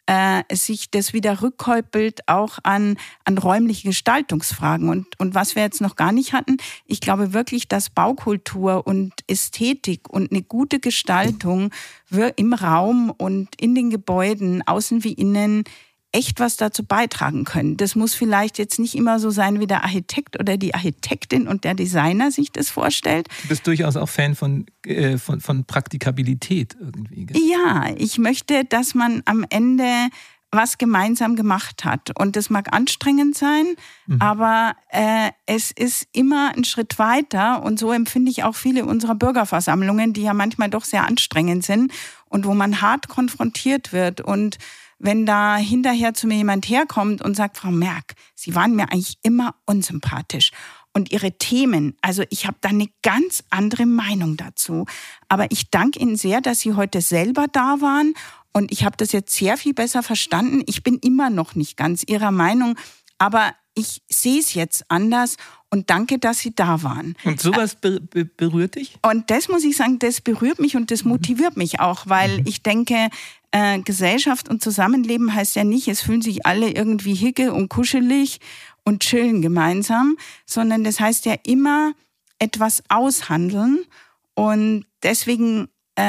sich das wieder rückkoppelt auch an räumliche Gestaltungsfragen. Und was wir jetzt noch gar nicht hatten, ich glaube wirklich, dass Baukultur und Ästhetik und eine gute Gestaltung im Raum und in den Gebäuden, außen wie innen, echt was dazu beitragen können. Das muss vielleicht jetzt nicht immer so sein, wie der Architekt oder die Architektin und der Designer sich das vorstellt. Du bist durchaus auch Fan von Praktikabilität irgendwie, gell? Ja, ich möchte, dass man am Ende was gemeinsam gemacht hat. Und das mag anstrengend sein, aber es ist immer ein Schritt weiter. Und so empfinde ich auch viele unserer Bürgerversammlungen, die ja manchmal doch sehr anstrengend sind und wo man hart konfrontiert wird. Und wenn da hinterher zu mir jemand herkommt und sagt, Frau Merck, Sie waren mir eigentlich immer unsympathisch. Und Ihre Themen, also ich habe da eine ganz andere Meinung dazu. Aber ich danke Ihnen sehr, dass Sie heute selber da waren. Und ich habe das jetzt sehr viel besser verstanden. Ich bin immer noch nicht ganz Ihrer Meinung, aber ich sehe es jetzt anders. Und danke, dass Sie da waren. Und sowas berührt dich? Und das muss ich sagen, das berührt mich und das motiviert mich auch, weil ich denke, Gesellschaft und Zusammenleben heißt ja nicht, es fühlen sich alle irgendwie hicke und kuschelig und chillen gemeinsam, sondern das heißt ja immer etwas aushandeln. Und deswegen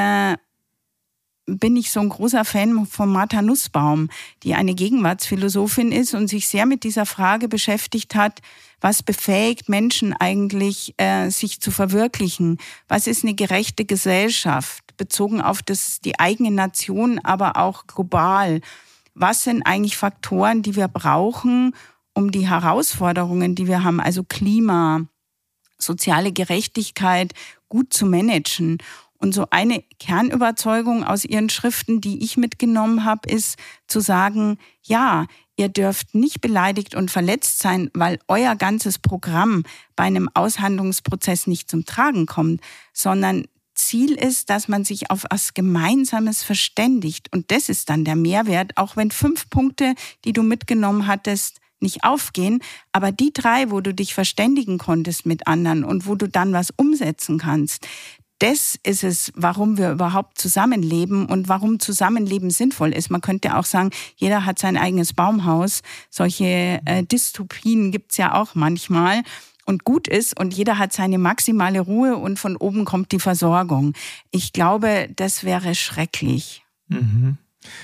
bin ich so ein großer Fan von Martha Nussbaum, die eine Gegenwartsphilosophin ist und sich sehr mit dieser Frage beschäftigt hat, was befähigt Menschen eigentlich, sich zu verwirklichen? Was ist eine gerechte Gesellschaft, bezogen auf die eigene Nation, aber auch global? Was sind eigentlich Faktoren, die wir brauchen, um die Herausforderungen, die wir haben, also Klima, soziale Gerechtigkeit, gut zu managen? Und so eine Kernüberzeugung aus ihren Schriften, die ich mitgenommen habe, ist zu sagen, ja, ihr dürft nicht beleidigt und verletzt sein, weil euer ganzes Programm bei einem Aushandlungsprozess nicht zum Tragen kommt, sondern Ziel ist, dass man sich auf was Gemeinsames verständigt. Und das ist dann der Mehrwert, auch wenn 5 Punkte, die du mitgenommen hattest, nicht aufgehen. Aber die 3, wo du dich verständigen konntest mit anderen und wo du dann was umsetzen kannst, das ist es, warum wir überhaupt zusammenleben und warum Zusammenleben sinnvoll ist. Man könnte auch sagen, jeder hat sein eigenes Baumhaus. Solche Dystopien gibt's ja auch manchmal. Und gut ist und jeder hat seine maximale Ruhe und von oben kommt die Versorgung. Ich glaube, das wäre schrecklich. Mhm.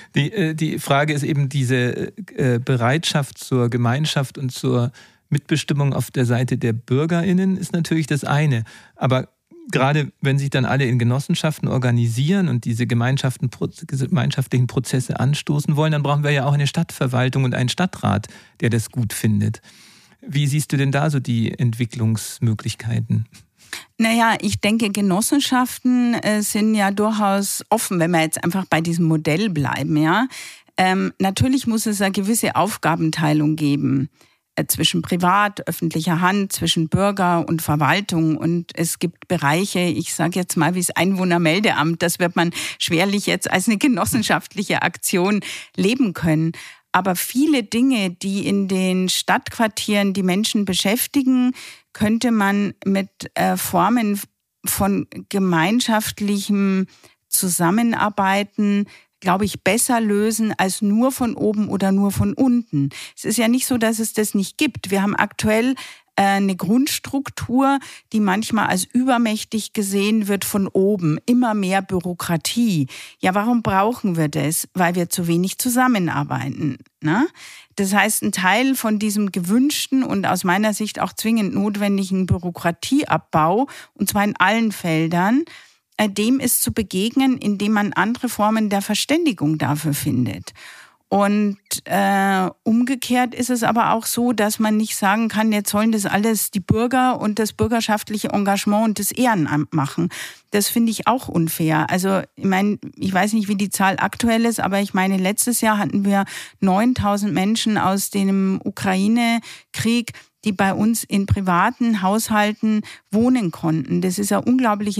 Die Frage ist eben diese Bereitschaft zur Gemeinschaft und zur Mitbestimmung auf der Seite der BürgerInnen ist natürlich das eine. Aber gerade wenn sich dann alle in Genossenschaften organisieren und diese gemeinschaftlichen Prozesse anstoßen wollen, dann brauchen wir ja auch eine Stadtverwaltung und einen Stadtrat, der das gut findet. Wie siehst du denn da so die Entwicklungsmöglichkeiten? Naja, ich denke, Genossenschaften sind ja durchaus offen, wenn wir jetzt einfach bei diesem Modell bleiben. Ja? Natürlich muss es eine gewisse Aufgabenteilung geben zwischen privat, öffentlicher Hand, zwischen Bürger und Verwaltung. Und es gibt Bereiche, ich sage jetzt mal wie das Einwohnermeldeamt, das wird man schwerlich jetzt als eine genossenschaftliche Aktion leben können. Aber viele Dinge, die in den Stadtquartieren die Menschen beschäftigen, könnte man mit Formen von gemeinschaftlichem Zusammenarbeiten, glaube ich, besser lösen als nur von oben oder nur von unten. Es ist ja nicht so, dass es das nicht gibt. Wir haben aktuell eine Grundstruktur, die manchmal als übermächtig gesehen wird von oben. Immer mehr Bürokratie. Ja, warum brauchen wir das? Weil wir zu wenig zusammenarbeiten. Ne? Das heißt, ein Teil von diesem gewünschten und aus meiner Sicht auch zwingend notwendigen Bürokratieabbau, und zwar in allen Feldern, dem ist zu begegnen, indem man andere Formen der Verständigung dafür findet. Und umgekehrt ist es aber auch so, dass man nicht sagen kann, jetzt sollen das alles die Bürger und das bürgerschaftliche Engagement und das Ehrenamt machen. Das finde ich auch unfair. Also ich meine, ich weiß nicht, wie die Zahl aktuell ist, aber ich meine, letztes Jahr hatten wir 9.000 Menschen aus dem Ukraine-Krieg, die bei uns in privaten Haushalten wohnen konnten. Das ist eine unglaubliche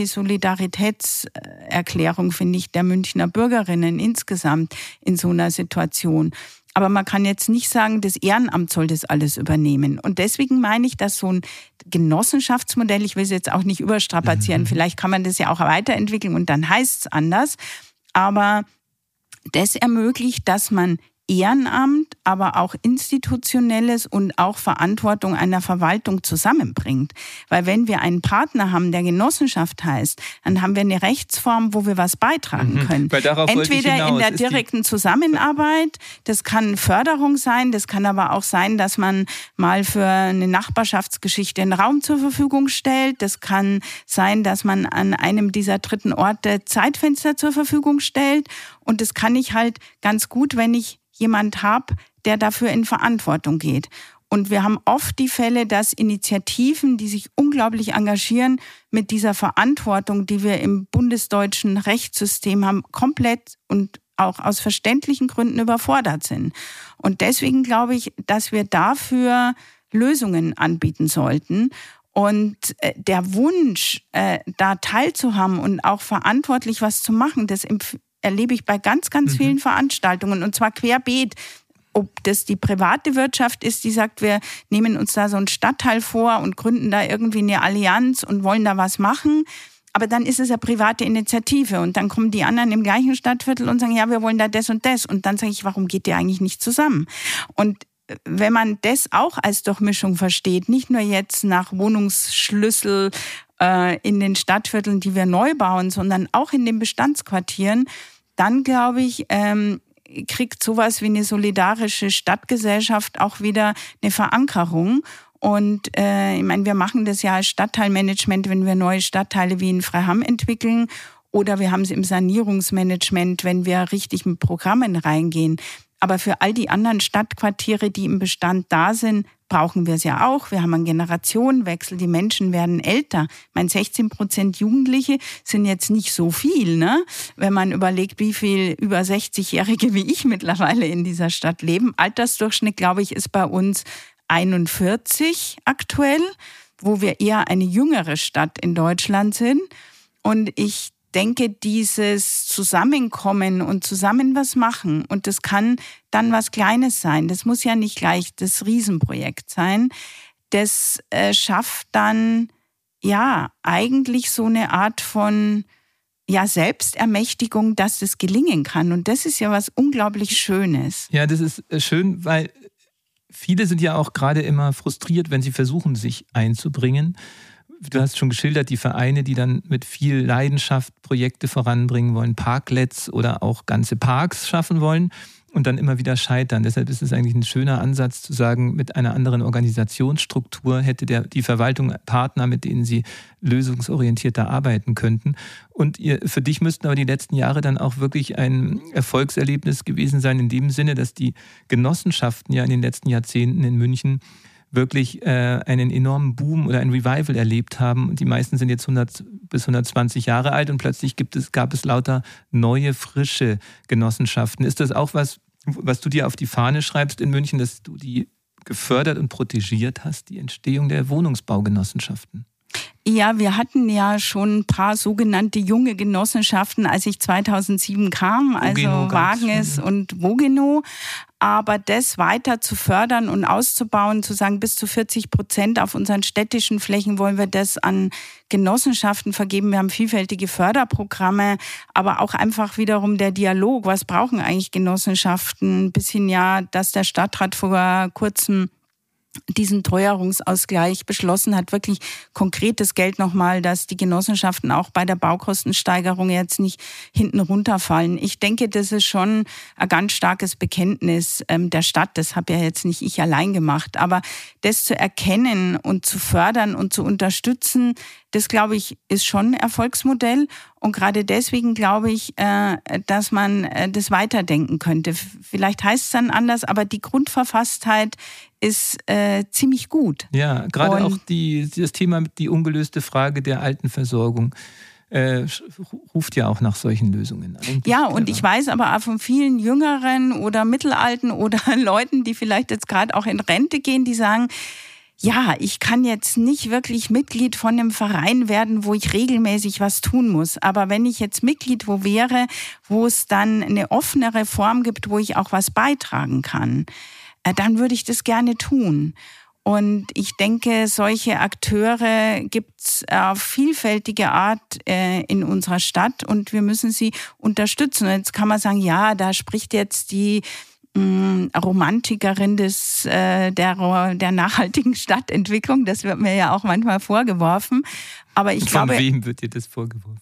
Solidaritätserklärung, finde ich, der Münchner Bürgerinnen insgesamt in so einer Situation. Aber man kann jetzt nicht sagen, das Ehrenamt soll das alles übernehmen. Und deswegen meine ich, dass so ein Genossenschaftsmodell, ich will es jetzt auch nicht überstrapazieren, vielleicht kann man das ja auch weiterentwickeln und dann heißt es anders, aber das ermöglicht, dass man Ehrenamt, aber auch Institutionelles und auch Verantwortung einer Verwaltung zusammenbringt. Weil wenn wir einen Partner haben, der Genossenschaft heißt, dann haben wir eine Rechtsform, wo wir was beitragen können. Entweder in der direkten Zusammenarbeit, das kann Förderung sein, das kann aber auch sein, dass man mal für eine Nachbarschaftsgeschichte einen Raum zur Verfügung stellt. Das kann sein, dass man an einem dieser dritten Orte Zeitfenster zur Verfügung stellt. Und das kann ich halt ganz gut, wenn ich jemand habe, der dafür in Verantwortung geht. Und wir haben oft die Fälle, dass Initiativen, die sich unglaublich engagieren, mit dieser Verantwortung, die wir im bundesdeutschen Rechtssystem haben, komplett und auch aus verständlichen Gründen überfordert sind. Und deswegen glaube ich, dass wir dafür Lösungen anbieten sollten. Und der Wunsch, da teilzuhaben und auch verantwortlich was zu machen, das erlebe ich bei ganz, ganz vielen Veranstaltungen, und zwar querbeet. Ob das die private Wirtschaft ist, die sagt, wir nehmen uns da so einen Stadtteil vor und gründen da irgendwie eine Allianz und wollen da was machen. Aber dann ist es eine private Initiative und dann kommen die anderen im gleichen Stadtviertel und sagen, ja, wir wollen da das und das. Und dann sage ich, warum geht ihr eigentlich nicht zusammen? Und wenn man das auch als Durchmischung versteht, nicht nur jetzt nach Wohnungsschlüssel in den Stadtvierteln, die wir neu bauen, sondern auch in den Bestandsquartieren, dann glaube ich, kriegt sowas wie eine solidarische Stadtgesellschaft auch wieder eine Verankerung. Und ich meine, wir machen das ja als Stadtteilmanagement, wenn wir neue Stadtteile wie in Freiham entwickeln, oder wir haben es im Sanierungsmanagement, wenn wir richtig mit Programmen reingehen. Aber für all die anderen Stadtquartiere, die im Bestand da sind, brauchen wir es ja auch. Wir haben einen Generationenwechsel, die Menschen werden älter. 16% Jugendliche sind jetzt nicht so viel, ne? Wenn man überlegt, wie viel über 60-Jährige wie ich mittlerweile in dieser Stadt leben. Altersdurchschnitt, glaube ich, ist bei uns 41 aktuell, wo wir eher eine jüngere Stadt in Deutschland sind. Und ich denke, dieses Zusammenkommen und zusammen was machen, und das kann dann was Kleines sein, das muss ja nicht gleich das Riesenprojekt sein, das schafft dann ja eigentlich so eine Art von Selbstermächtigung, dass das gelingen kann. Und das ist ja was unglaublich Schönes. Ja, das ist schön, weil viele sind ja auch gerade immer frustriert, wenn sie versuchen, sich einzubringen. Du hast schon geschildert, die Vereine, die dann mit viel Leidenschaft Projekte voranbringen wollen, Parklets oder auch ganze Parks schaffen wollen und dann immer wieder scheitern. Deshalb ist es eigentlich ein schöner Ansatz zu sagen, mit einer anderen Organisationsstruktur hätte die Verwaltung Partner, mit denen sie lösungsorientierter arbeiten könnten. Und für dich müssten aber die letzten Jahre dann auch wirklich ein Erfolgserlebnis gewesen sein, in dem Sinne, dass die Genossenschaften ja in den letzten Jahrzehnten in München wirklich einen enormen Boom oder ein Revival erlebt haben. Und die meisten sind jetzt 100 bis 120 Jahre alt und plötzlich gab es lauter neue, frische Genossenschaften. Ist das auch was du dir auf die Fahne schreibst in München, dass du die gefördert und protegiert hast, die Entstehung der Wohnungsbaugenossenschaften? Ja, wir hatten ja schon ein paar sogenannte junge Genossenschaften, als ich 2007 kam, also Wagnis und Wogeno. Aber das weiter zu fördern und auszubauen, zu sagen, bis zu 40% auf unseren städtischen Flächen wollen wir das an Genossenschaften vergeben. Wir haben vielfältige Förderprogramme, aber auch einfach wiederum der Dialog. Was brauchen eigentlich Genossenschaften? Bis hin ja, dass der Stadtrat vor kurzem diesen Teuerungsausgleich beschlossen hat, wirklich konkretes Geld nochmal, dass die Genossenschaften auch bei der Baukostensteigerung jetzt nicht hinten runterfallen. Ich denke, das ist schon ein ganz starkes Bekenntnis der Stadt. Das habe ja jetzt nicht ich allein gemacht. Aber das zu erkennen und zu fördern und zu unterstützen, das, glaube ich, ist schon ein Erfolgsmodell. Und gerade deswegen glaube ich, dass man das weiterdenken könnte. Vielleicht heißt es dann anders, aber die Grundverfasstheit ist ziemlich gut. Ja, gerade auch das Thema, die ungelöste Frage der Altenversorgung ruft ja auch nach solchen Lösungen. Ja, und ich weiß aber auch von vielen Jüngeren oder Mittelalten oder Leuten, die vielleicht jetzt gerade auch in Rente gehen, die sagen, ja, ich kann jetzt nicht wirklich Mitglied von einem Verein werden, wo ich regelmäßig was tun muss. Aber wenn ich jetzt Mitglied wäre, wo es dann eine offenere Form gibt, wo ich auch was beitragen kann, dann würde ich das gerne tun. Und ich denke, solche Akteure gibt's auf vielfältige Art in unserer Stadt und wir müssen sie unterstützen. Und jetzt kann man sagen, ja, da spricht jetzt die Romantikerin der nachhaltigen Stadtentwicklung. Das wird mir ja auch manchmal vorgeworfen. Aber ich glaube, von wem wird dir das vorgeworfen?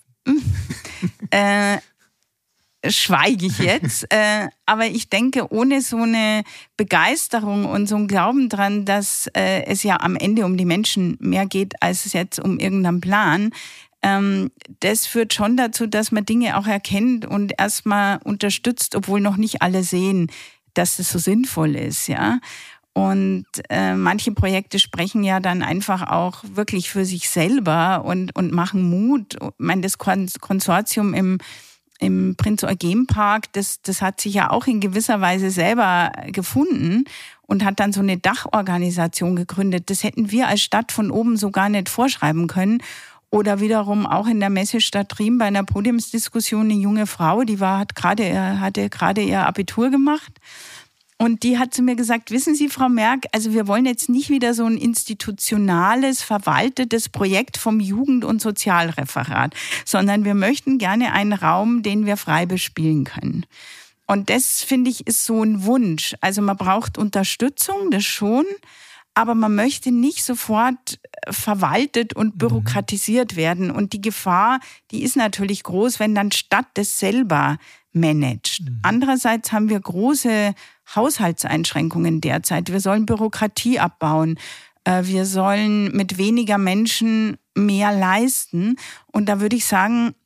Schweige ich jetzt. Aber ich denke, ohne so eine Begeisterung und so einen Glauben dran, dass es ja am Ende um die Menschen mehr geht, als es jetzt um irgendeinen Plan, das führt schon dazu, dass man Dinge auch erkennt und erstmal unterstützt, obwohl noch nicht alle sehen, dass das so sinnvoll ist, ja. Und manche Projekte sprechen ja dann einfach auch wirklich für sich selber und machen Mut. Ich meine, das Konsortium im Prinz-Eugen-Park, das hat sich ja auch in gewisser Weise selber gefunden und hat dann so eine Dachorganisation gegründet. Das hätten wir als Stadt von oben so gar nicht vorschreiben können. Oder wiederum auch in der Messestadt Riem bei einer Podiumsdiskussion eine junge Frau, die hatte gerade ihr Abitur gemacht. Und die hat zu mir gesagt, wissen Sie, Frau Merck, also wir wollen jetzt nicht wieder so ein institutionales, verwaltetes Projekt vom Jugend- und Sozialreferat, sondern wir möchten gerne einen Raum, den wir frei bespielen können. Und das, finde ich, ist so ein Wunsch. Also man braucht Unterstützung, das schon, aber man möchte nicht sofort verwaltet und bürokratisiert werden. Und die Gefahr, die ist natürlich groß, wenn dann Stadt das selber managt. Andererseits haben wir große Haushaltseinschränkungen derzeit. Wir sollen Bürokratie abbauen. Wir sollen mit weniger Menschen mehr leisten. Und da würde ich sagen,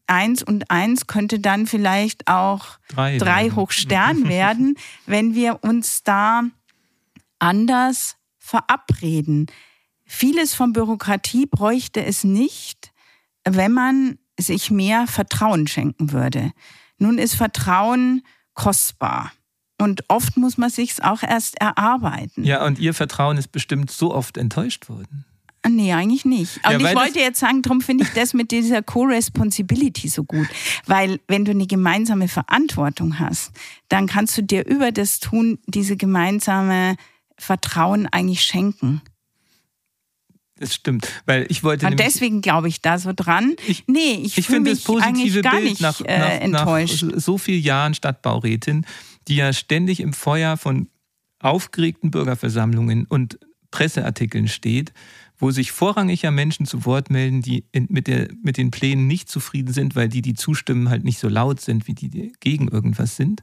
1 und 1 könnte dann vielleicht auch 3 hoch Stern werden, wenn wir uns da anders verabreden. Vieles von Bürokratie bräuchte es nicht, wenn man sich mehr Vertrauen schenken würde. Nun ist Vertrauen kostbar. Und oft muss man sich's auch erst erarbeiten. Ja, und Ihr Vertrauen ist bestimmt so oft enttäuscht worden. Nee, eigentlich nicht. Und ich wollte jetzt sagen, darum finde ich das mit dieser Co-Responsibility so gut. Weil wenn du eine gemeinsame Verantwortung hast, dann kannst du dir über das Tun diese gemeinsame Vertrauen eigentlich schenken. Das stimmt, weil ich wollte und deswegen glaube ich da so dran. Ich fühle mich eigentlich gar nicht enttäuscht. Nach so vielen Jahren Stadtbaurätin, die ja ständig im Feuer von aufgeregten Bürgerversammlungen und Presseartikeln steht, wo sich vorrangig ja Menschen zu Wort melden, die mit den Plänen nicht zufrieden sind, weil die zustimmen, halt nicht so laut sind, wie die gegen irgendwas sind.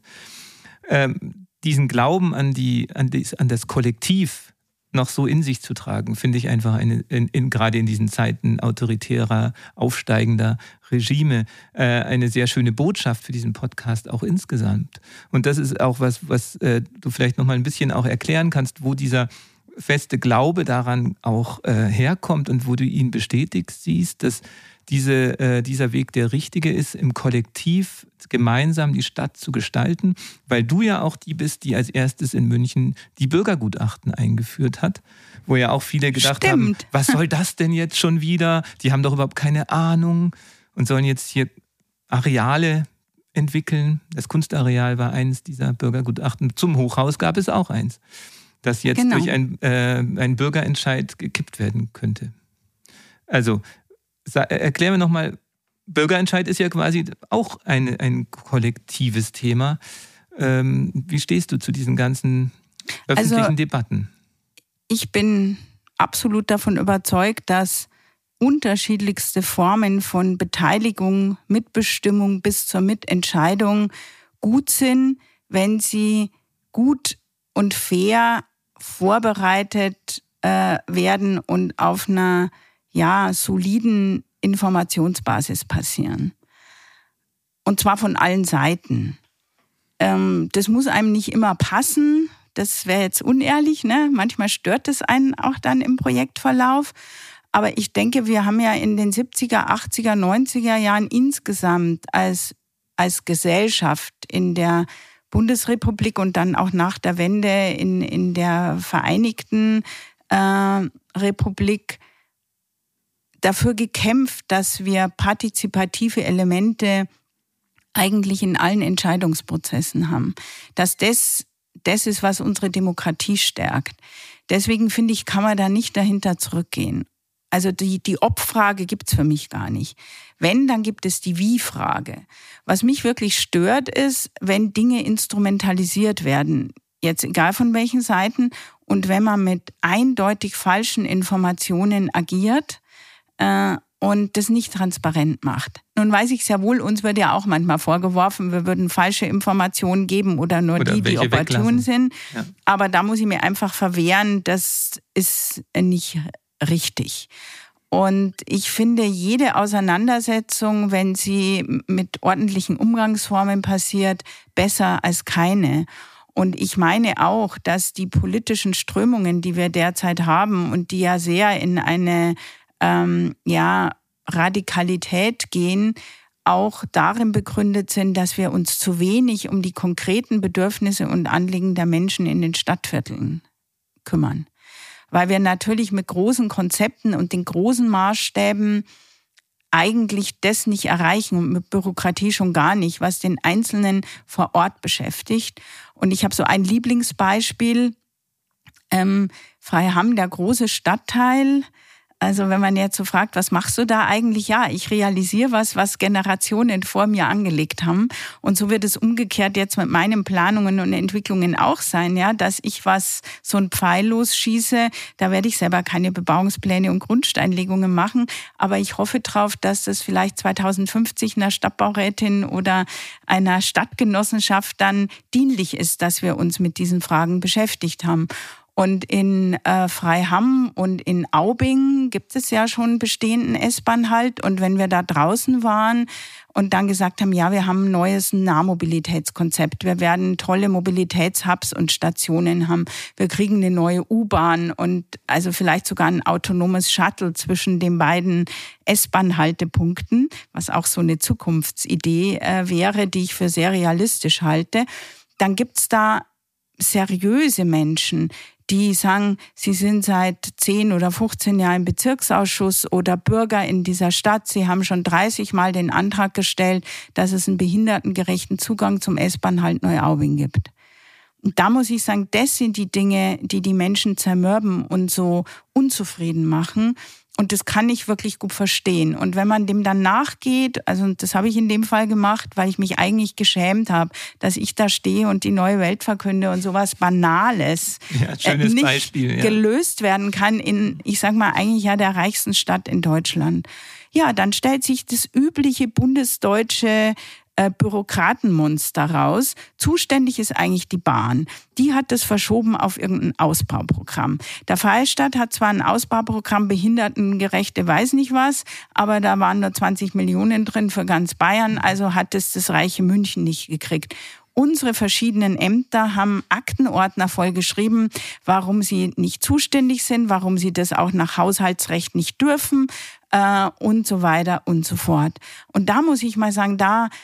Diesen Glauben an das Kollektiv noch so in sich zu tragen, finde ich einfach gerade in diesen Zeiten autoritärer, aufsteigender Regime eine sehr schöne Botschaft für diesen Podcast auch insgesamt. Und das ist auch was du vielleicht noch mal ein bisschen auch erklären kannst, wo dieser feste Glaube daran auch herkommt und wo du ihn bestätigt siehst, dass dieser Weg der richtige ist, im Kollektiv gemeinsam die Stadt zu gestalten, weil du ja auch die bist, die als erstes in München die Bürgergutachten eingeführt hat, wo ja auch viele gedacht haben, was soll das denn jetzt schon wieder? Die haben doch überhaupt keine Ahnung und sollen jetzt hier Areale entwickeln. Das Kunstareal war eines dieser Bürgergutachten. Zum Hochhaus gab es auch eins, das jetzt durch einen Bürgerentscheid gekippt werden könnte. Also erklär mir nochmal, Bürgerentscheid ist ja quasi auch ein kollektives Thema. Wie stehst du zu diesen ganzen öffentlichen Debatten? Ich bin absolut davon überzeugt, dass unterschiedlichste Formen von Beteiligung, Mitbestimmung bis zur Mitentscheidung gut sind, wenn sie gut und fair vorbereitet werden und auf einer soliden Informationsbasis passieren. Und zwar von allen Seiten. Das muss einem nicht immer passen. Das wäre jetzt unehrlich, ne? Manchmal stört es einen auch dann im Projektverlauf. Aber ich denke, wir haben ja in den 70er, 80er, 90er Jahren insgesamt als Gesellschaft in der Bundesrepublik und dann auch nach der Wende in der Vereinigten Republik dafür gekämpft, dass wir partizipative Elemente eigentlich in allen Entscheidungsprozessen haben. Dass das ist, was unsere Demokratie stärkt. Deswegen finde ich, kann man da nicht dahinter zurückgehen. Also die Ob-Frage gibt es für mich gar nicht. Wenn, dann gibt es die Wie-Frage. Was mich wirklich stört, ist, wenn Dinge instrumentalisiert werden, jetzt egal von welchen Seiten, und wenn man mit eindeutig falschen Informationen agiert und das nicht transparent macht. Nun weiß ich sehr wohl, uns wird ja auch manchmal vorgeworfen, wir würden falsche Informationen geben oder die opportun sind. Ja. Aber da muss ich mir einfach verwehren, das ist nicht richtig. Und ich finde, jede Auseinandersetzung, wenn sie mit ordentlichen Umgangsformen passiert, besser als keine. Und ich meine auch, dass die politischen Strömungen, die wir derzeit haben und die ja sehr in eine Radikalität gehen, auch darin begründet sind, dass wir uns zu wenig um die konkreten Bedürfnisse und Anliegen der Menschen in den Stadtvierteln kümmern. Weil wir natürlich mit großen Konzepten und den großen Maßstäben eigentlich das nicht erreichen und mit Bürokratie schon gar nicht, was den Einzelnen vor Ort beschäftigt. Und ich habe so ein Lieblingsbeispiel, Freiham, der große Stadtteil. Also wenn man jetzt so fragt, was machst du da eigentlich? Ja, ich realisiere was Generationen vor mir angelegt haben. Und so wird es umgekehrt jetzt mit meinen Planungen und Entwicklungen auch sein, ja, dass ich so ein Pfeil losschieße. Da werde ich selber keine Bebauungspläne und Grundsteinlegungen machen. Aber ich hoffe drauf, dass das vielleicht 2050 einer Stadtbaurätin oder einer Stadtgenossenschaft dann dienlich ist, dass wir uns mit diesen Fragen beschäftigt haben. Und in Freiham und in Aubing gibt es ja schon bestehenden S-Bahn-Halt. Und wenn wir da draußen waren und dann gesagt haben, ja, wir haben ein neues Nahmobilitätskonzept, wir werden tolle Mobilitätshubs und Stationen haben, wir kriegen eine neue U-Bahn und also vielleicht sogar ein autonomes Shuttle zwischen den beiden S-Bahn-Haltepunkten, was auch so eine Zukunftsidee wäre, die ich für sehr realistisch halte, dann gibt's da seriöse Menschen, die sagen, sie sind seit 10 oder 15 Jahren im Bezirksausschuss oder Bürger in dieser Stadt. Sie haben schon 30 Mal den Antrag gestellt, dass es einen behindertengerechten Zugang zum S-Bahn-Halt Neuaubing gibt. Und da muss ich sagen, das sind die Dinge, die die Menschen zermürben und so unzufrieden machen. Und das kann ich wirklich gut verstehen. Und wenn man dem dann nachgeht, also das habe ich in dem Fall gemacht, weil ich mich eigentlich geschämt habe, dass ich da stehe und die neue Welt verkünde und sowas Banales nicht Beispiel, gelöst werden kann in, ich sag mal, eigentlich ja der reichsten Stadt in Deutschland. Ja, dann stellt sich das übliche bundesdeutsche Bürokratenmonster raus. Zuständig ist eigentlich die Bahn. Die hat das verschoben auf irgendein Ausbauprogramm. Der Freistaat hat zwar ein Ausbauprogramm behindertengerechte weiß nicht was, aber da waren nur 20 Millionen drin für ganz Bayern, also hat es das reiche München nicht gekriegt. Unsere verschiedenen Ämter haben Aktenordner voll geschrieben, warum sie nicht zuständig sind, warum sie das auch nach Haushaltsrecht nicht dürfen und so weiter und so fort. Und da muss ich mal sagen,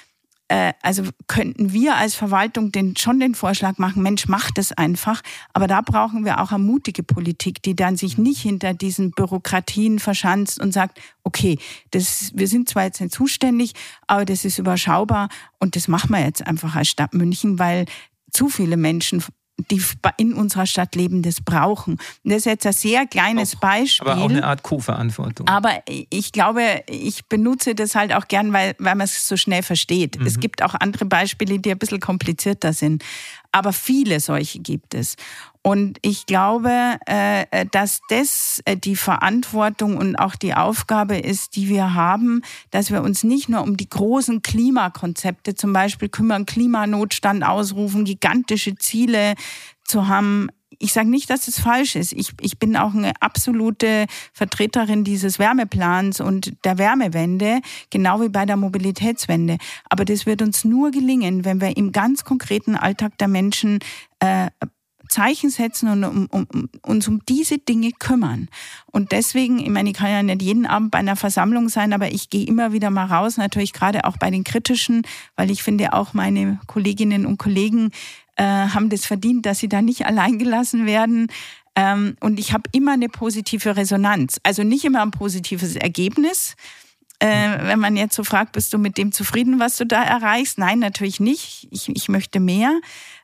also könnten wir als Verwaltung schon den Vorschlag machen, Mensch, macht es einfach. Aber da brauchen wir auch eine mutige Politik, die dann sich nicht hinter diesen Bürokratien verschanzt und sagt, okay, wir sind zwar jetzt nicht zuständig, aber das ist überschaubar und das machen wir jetzt einfach als Stadt München, weil zu viele Menschen, die in unserer Stadt leben, das brauchen. Und das ist jetzt ein sehr kleines Beispiel. Aber auch eine Art Co-Verantwortung. Aber ich glaube, ich benutze das halt auch gern, weil man es so schnell versteht. Es gibt auch andere Beispiele, die ein bisschen komplizierter sind. Aber viele solche gibt es. Und ich glaube, dass das die Verantwortung und auch die Aufgabe ist, die wir haben, dass wir uns nicht nur um die großen Klimakonzepte zum Beispiel kümmern, Klimanotstand ausrufen, gigantische Ziele zu haben. Ich sage nicht, dass es falsch ist. Ich bin auch eine absolute Vertreterin dieses Wärmeplans und der Wärmewende, genau wie bei der Mobilitätswende. Aber das wird uns nur gelingen, wenn wir im ganz konkreten Alltag der Menschen Zeichen setzen und uns um diese Dinge kümmern. Und deswegen, ich meine, ich kann ja nicht jeden Abend bei einer Versammlung sein, aber ich gehe immer wieder mal raus, natürlich gerade auch bei den Kritischen, weil ich finde, auch meine Kolleginnen und Kollegen haben das verdient, dass sie da nicht allein gelassen werden. Und ich habe immer eine positive Resonanz. Also nicht immer ein positives Ergebnis. Wenn man jetzt so fragt, bist du mit dem zufrieden, was du da erreichst? Nein, natürlich nicht. Ich möchte mehr.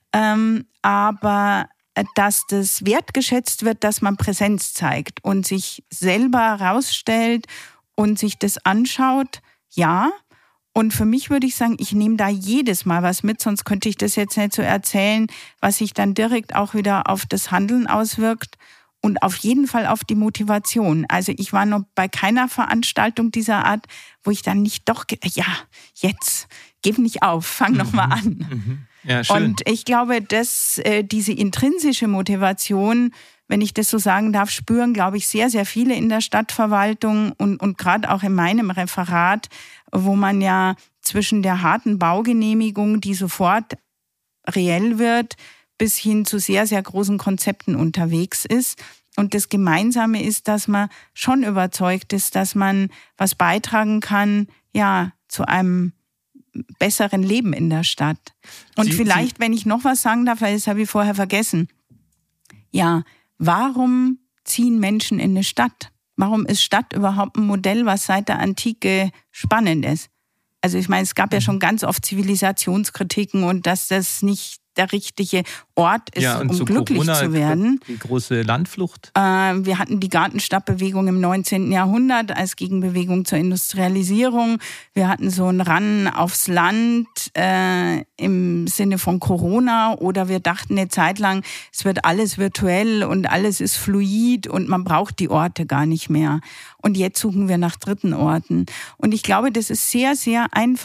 Aber dass das wertgeschätzt wird, dass man Präsenz zeigt und sich selber rausstellt und sich das anschaut, ja. Und für mich würde ich sagen, ich nehme da jedes Mal was mit, sonst könnte ich das jetzt nicht so erzählen, was sich dann direkt auch wieder auf das Handeln auswirkt und auf jeden Fall auf die Motivation. Also ich war noch bei keiner Veranstaltung dieser Art, wo ich dann nicht doch, jetzt, gib nicht auf, fang noch mal an. Ja, schön. Und ich glaube, dass diese intrinsische Motivation, wenn ich das so sagen darf, spüren, glaube ich, sehr, sehr viele in der Stadtverwaltung und gerade auch in meinem Referat, wo man ja zwischen der harten Baugenehmigung, die sofort reell wird, bis hin zu sehr, sehr großen Konzepten unterwegs ist. Und das Gemeinsame ist, dass man schon überzeugt ist, dass man was beitragen kann, ja, zu einem besseren Leben in der Stadt. Und vielleicht, wenn ich noch was sagen darf, weil das habe ich vorher vergessen. Ja, warum ziehen Menschen in eine Stadt? Warum ist Stadt überhaupt ein Modell, was seit der Antike spannend ist? Also ich meine, es gab ja schon ganz oft Zivilisationskritiken und dass das nicht der richtige Ort ist, ja, und um glücklich Corona, zu werden. Die große Landflucht. Wir hatten die Gartenstadtbewegung im 19. Jahrhundert als Gegenbewegung zur Industrialisierung. Wir hatten so einen Run aufs Land im Sinne von Corona, oder wir dachten eine Zeit lang, es wird alles virtuell und alles ist fluid und man braucht die Orte gar nicht mehr. Und jetzt suchen wir nach dritten Orten. Und ich glaube, das ist sehr, sehr einfach.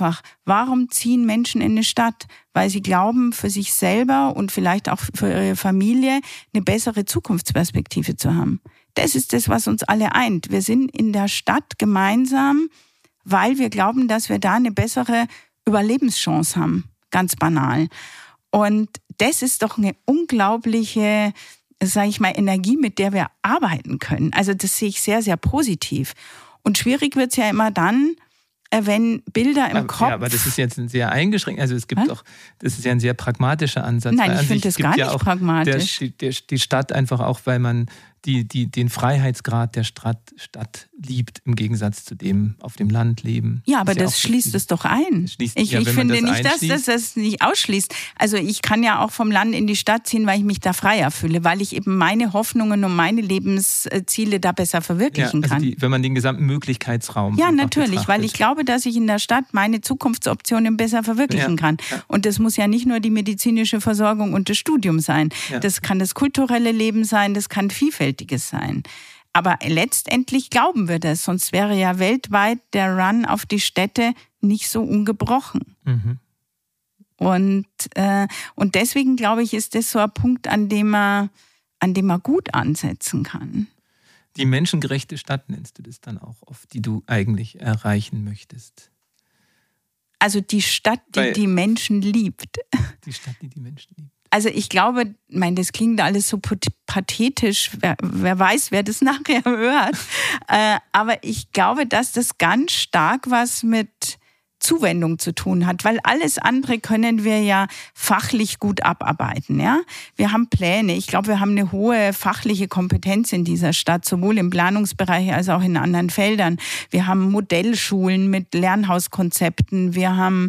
Warum ziehen Menschen in eine Stadt? Weil sie glauben, für sich selber und vielleicht auch für ihre Familie eine bessere Zukunftsperspektive zu haben. Das ist das, was uns alle eint. Wir sind in der Stadt gemeinsam, weil wir glauben, dass wir da eine bessere Überlebenschance haben. Ganz banal. Und das ist doch eine unglaubliche, sage ich mal, Energie, mit der wir arbeiten können. Also das sehe ich sehr, sehr positiv. Und schwierig wird es ja immer dann, wenn Bilder im Kopf... Ja, aber das ist jetzt ein sehr eingeschränkt, also es gibt auch, das ist ja ein sehr pragmatischer Ansatz. Nein, ich finde das gar nicht pragmatisch. Die Stadt einfach auch, weil man den Freiheitsgrad der Stadt liebt, im Gegensatz zu dem auf dem Land leben. Ja, aber das schließt es doch ein. Ich finde nicht, dass das nicht ausschließt. Also ich kann ja auch vom Land in die Stadt ziehen, weil ich mich da freier fühle, weil ich eben meine Hoffnungen und meine Lebensziele da besser verwirklichen kann. Wenn man den gesamten Möglichkeitsraum natürlich, betrachtet. Weil ich glaube, dass ich in der Stadt meine Zukunftsoptionen besser verwirklichen kann. Ja. Und das muss ja nicht nur die medizinische Versorgung und das Studium sein. Ja. Das kann das kulturelle Leben sein, das kann vielfältiges sein. Aber letztendlich glauben wir das, sonst wäre ja weltweit der Run auf die Städte nicht so ungebrochen. Mhm. Und deswegen glaube ich, ist das so ein Punkt, an dem man gut ansetzen kann. Die menschengerechte Stadt nennst du das dann auch oft, die du eigentlich erreichen möchtest. Also die Stadt, die Menschen liebt. Die Stadt, die Menschen liebt. Also ich glaube, das klingt alles so pathetisch, wer weiß, wer das nachher hört. Aber ich glaube, dass das ganz stark was mit Zuwendung zu tun hat, weil alles andere können wir ja fachlich gut abarbeiten. Ja? Wir haben Pläne. Ich glaube, wir haben eine hohe fachliche Kompetenz in dieser Stadt, sowohl im Planungsbereich als auch in anderen Feldern. Wir haben Modellschulen mit Lernhauskonzepten. Wir haben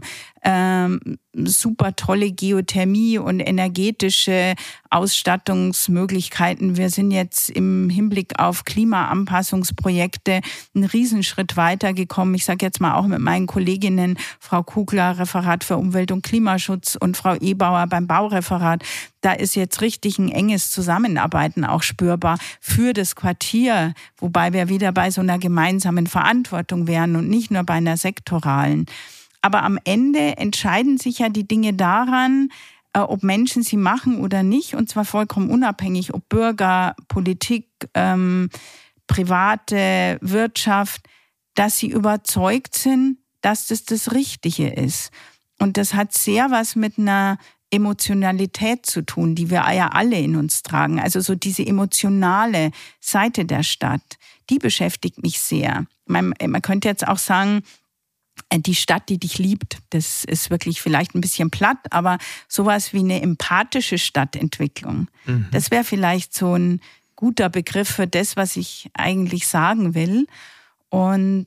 super tolle Geothermie und energetische Ausstattungsmöglichkeiten. Wir sind jetzt im Hinblick auf Klimaanpassungsprojekte einen Riesenschritt weitergekommen. Ich sage jetzt mal auch mit meinen Kolleginnen, Frau Kugler, Referat für Umwelt und Klimaschutz und Frau Ebauer beim Baureferat. Da ist jetzt richtig ein enges Zusammenarbeiten auch spürbar für das Quartier, wobei wir wieder bei so einer gemeinsamen Verantwortung wären und nicht nur bei einer sektoralen. Aber am Ende entscheiden sich ja die Dinge daran, ob Menschen sie machen oder nicht. Und zwar vollkommen unabhängig, ob Bürger, Politik, private Wirtschaft, dass sie überzeugt sind, dass das Richtige ist. Und das hat sehr was mit einer Emotionalität zu tun, die wir ja alle in uns tragen. Also so diese emotionale Seite der Stadt, die beschäftigt mich sehr. Man könnte jetzt auch sagen, die Stadt, die dich liebt, das ist wirklich vielleicht ein bisschen platt, aber sowas wie eine empathische Stadtentwicklung, das wäre vielleicht so ein guter Begriff für das, was ich eigentlich sagen will. Und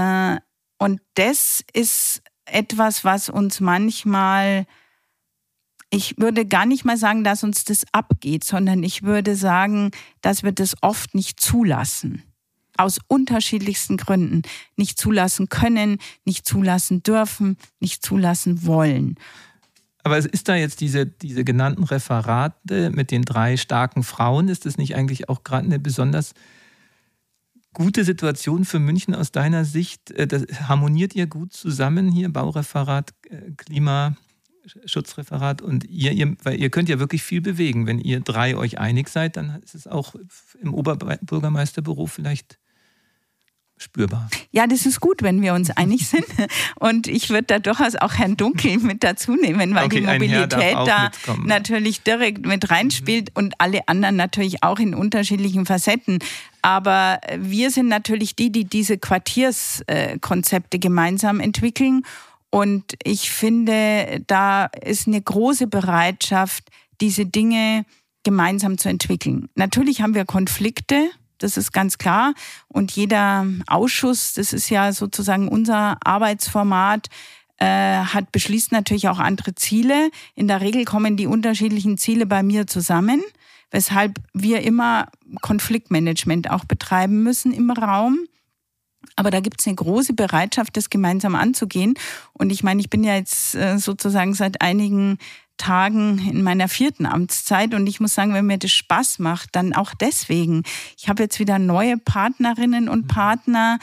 das ist etwas, was uns manchmal, ich würde gar nicht mal sagen, dass uns das abgeht, sondern ich würde sagen, dass wir das oft nicht zulassen. Aus unterschiedlichsten Gründen nicht zulassen können, nicht zulassen dürfen, nicht zulassen wollen. Aber ist da jetzt diese genannten Referate mit den 3 starken Frauen, ist das nicht eigentlich auch gerade eine besonders gute Situation für München aus deiner Sicht? Harmoniert ihr gut zusammen hier, Baureferat, Klimaschutzreferat und weil ihr könnt ja wirklich viel bewegen. Wenn ihr 3 euch einig seid, dann ist es auch im Oberbürgermeisterbüro vielleicht spürbar. Ja, das ist gut, wenn wir uns einig sind. Und ich würde da durchaus auch Herrn Dunkel mit dazu nehmen, weil die Mobilität da natürlich direkt mit reinspielt und alle anderen natürlich auch in unterschiedlichen Facetten. Aber wir sind natürlich die diese Quartierskonzepte gemeinsam entwickeln. Und ich finde, da ist eine große Bereitschaft, diese Dinge gemeinsam zu entwickeln. Natürlich haben wir Konflikte, das ist ganz klar. Und jeder Ausschuss, das ist ja sozusagen unser Arbeitsformat, beschließt natürlich auch andere Ziele. In der Regel kommen die unterschiedlichen Ziele bei mir zusammen, weshalb wir immer Konfliktmanagement auch betreiben müssen im Raum. Aber da gibt es eine große Bereitschaft, das gemeinsam anzugehen. Und ich meine, ich bin ja jetzt sozusagen seit einigen Tagen in meiner 4. Amtszeit und ich muss sagen, wenn mir das Spaß macht, dann auch deswegen. Ich habe jetzt wieder neue Partnerinnen und Partner,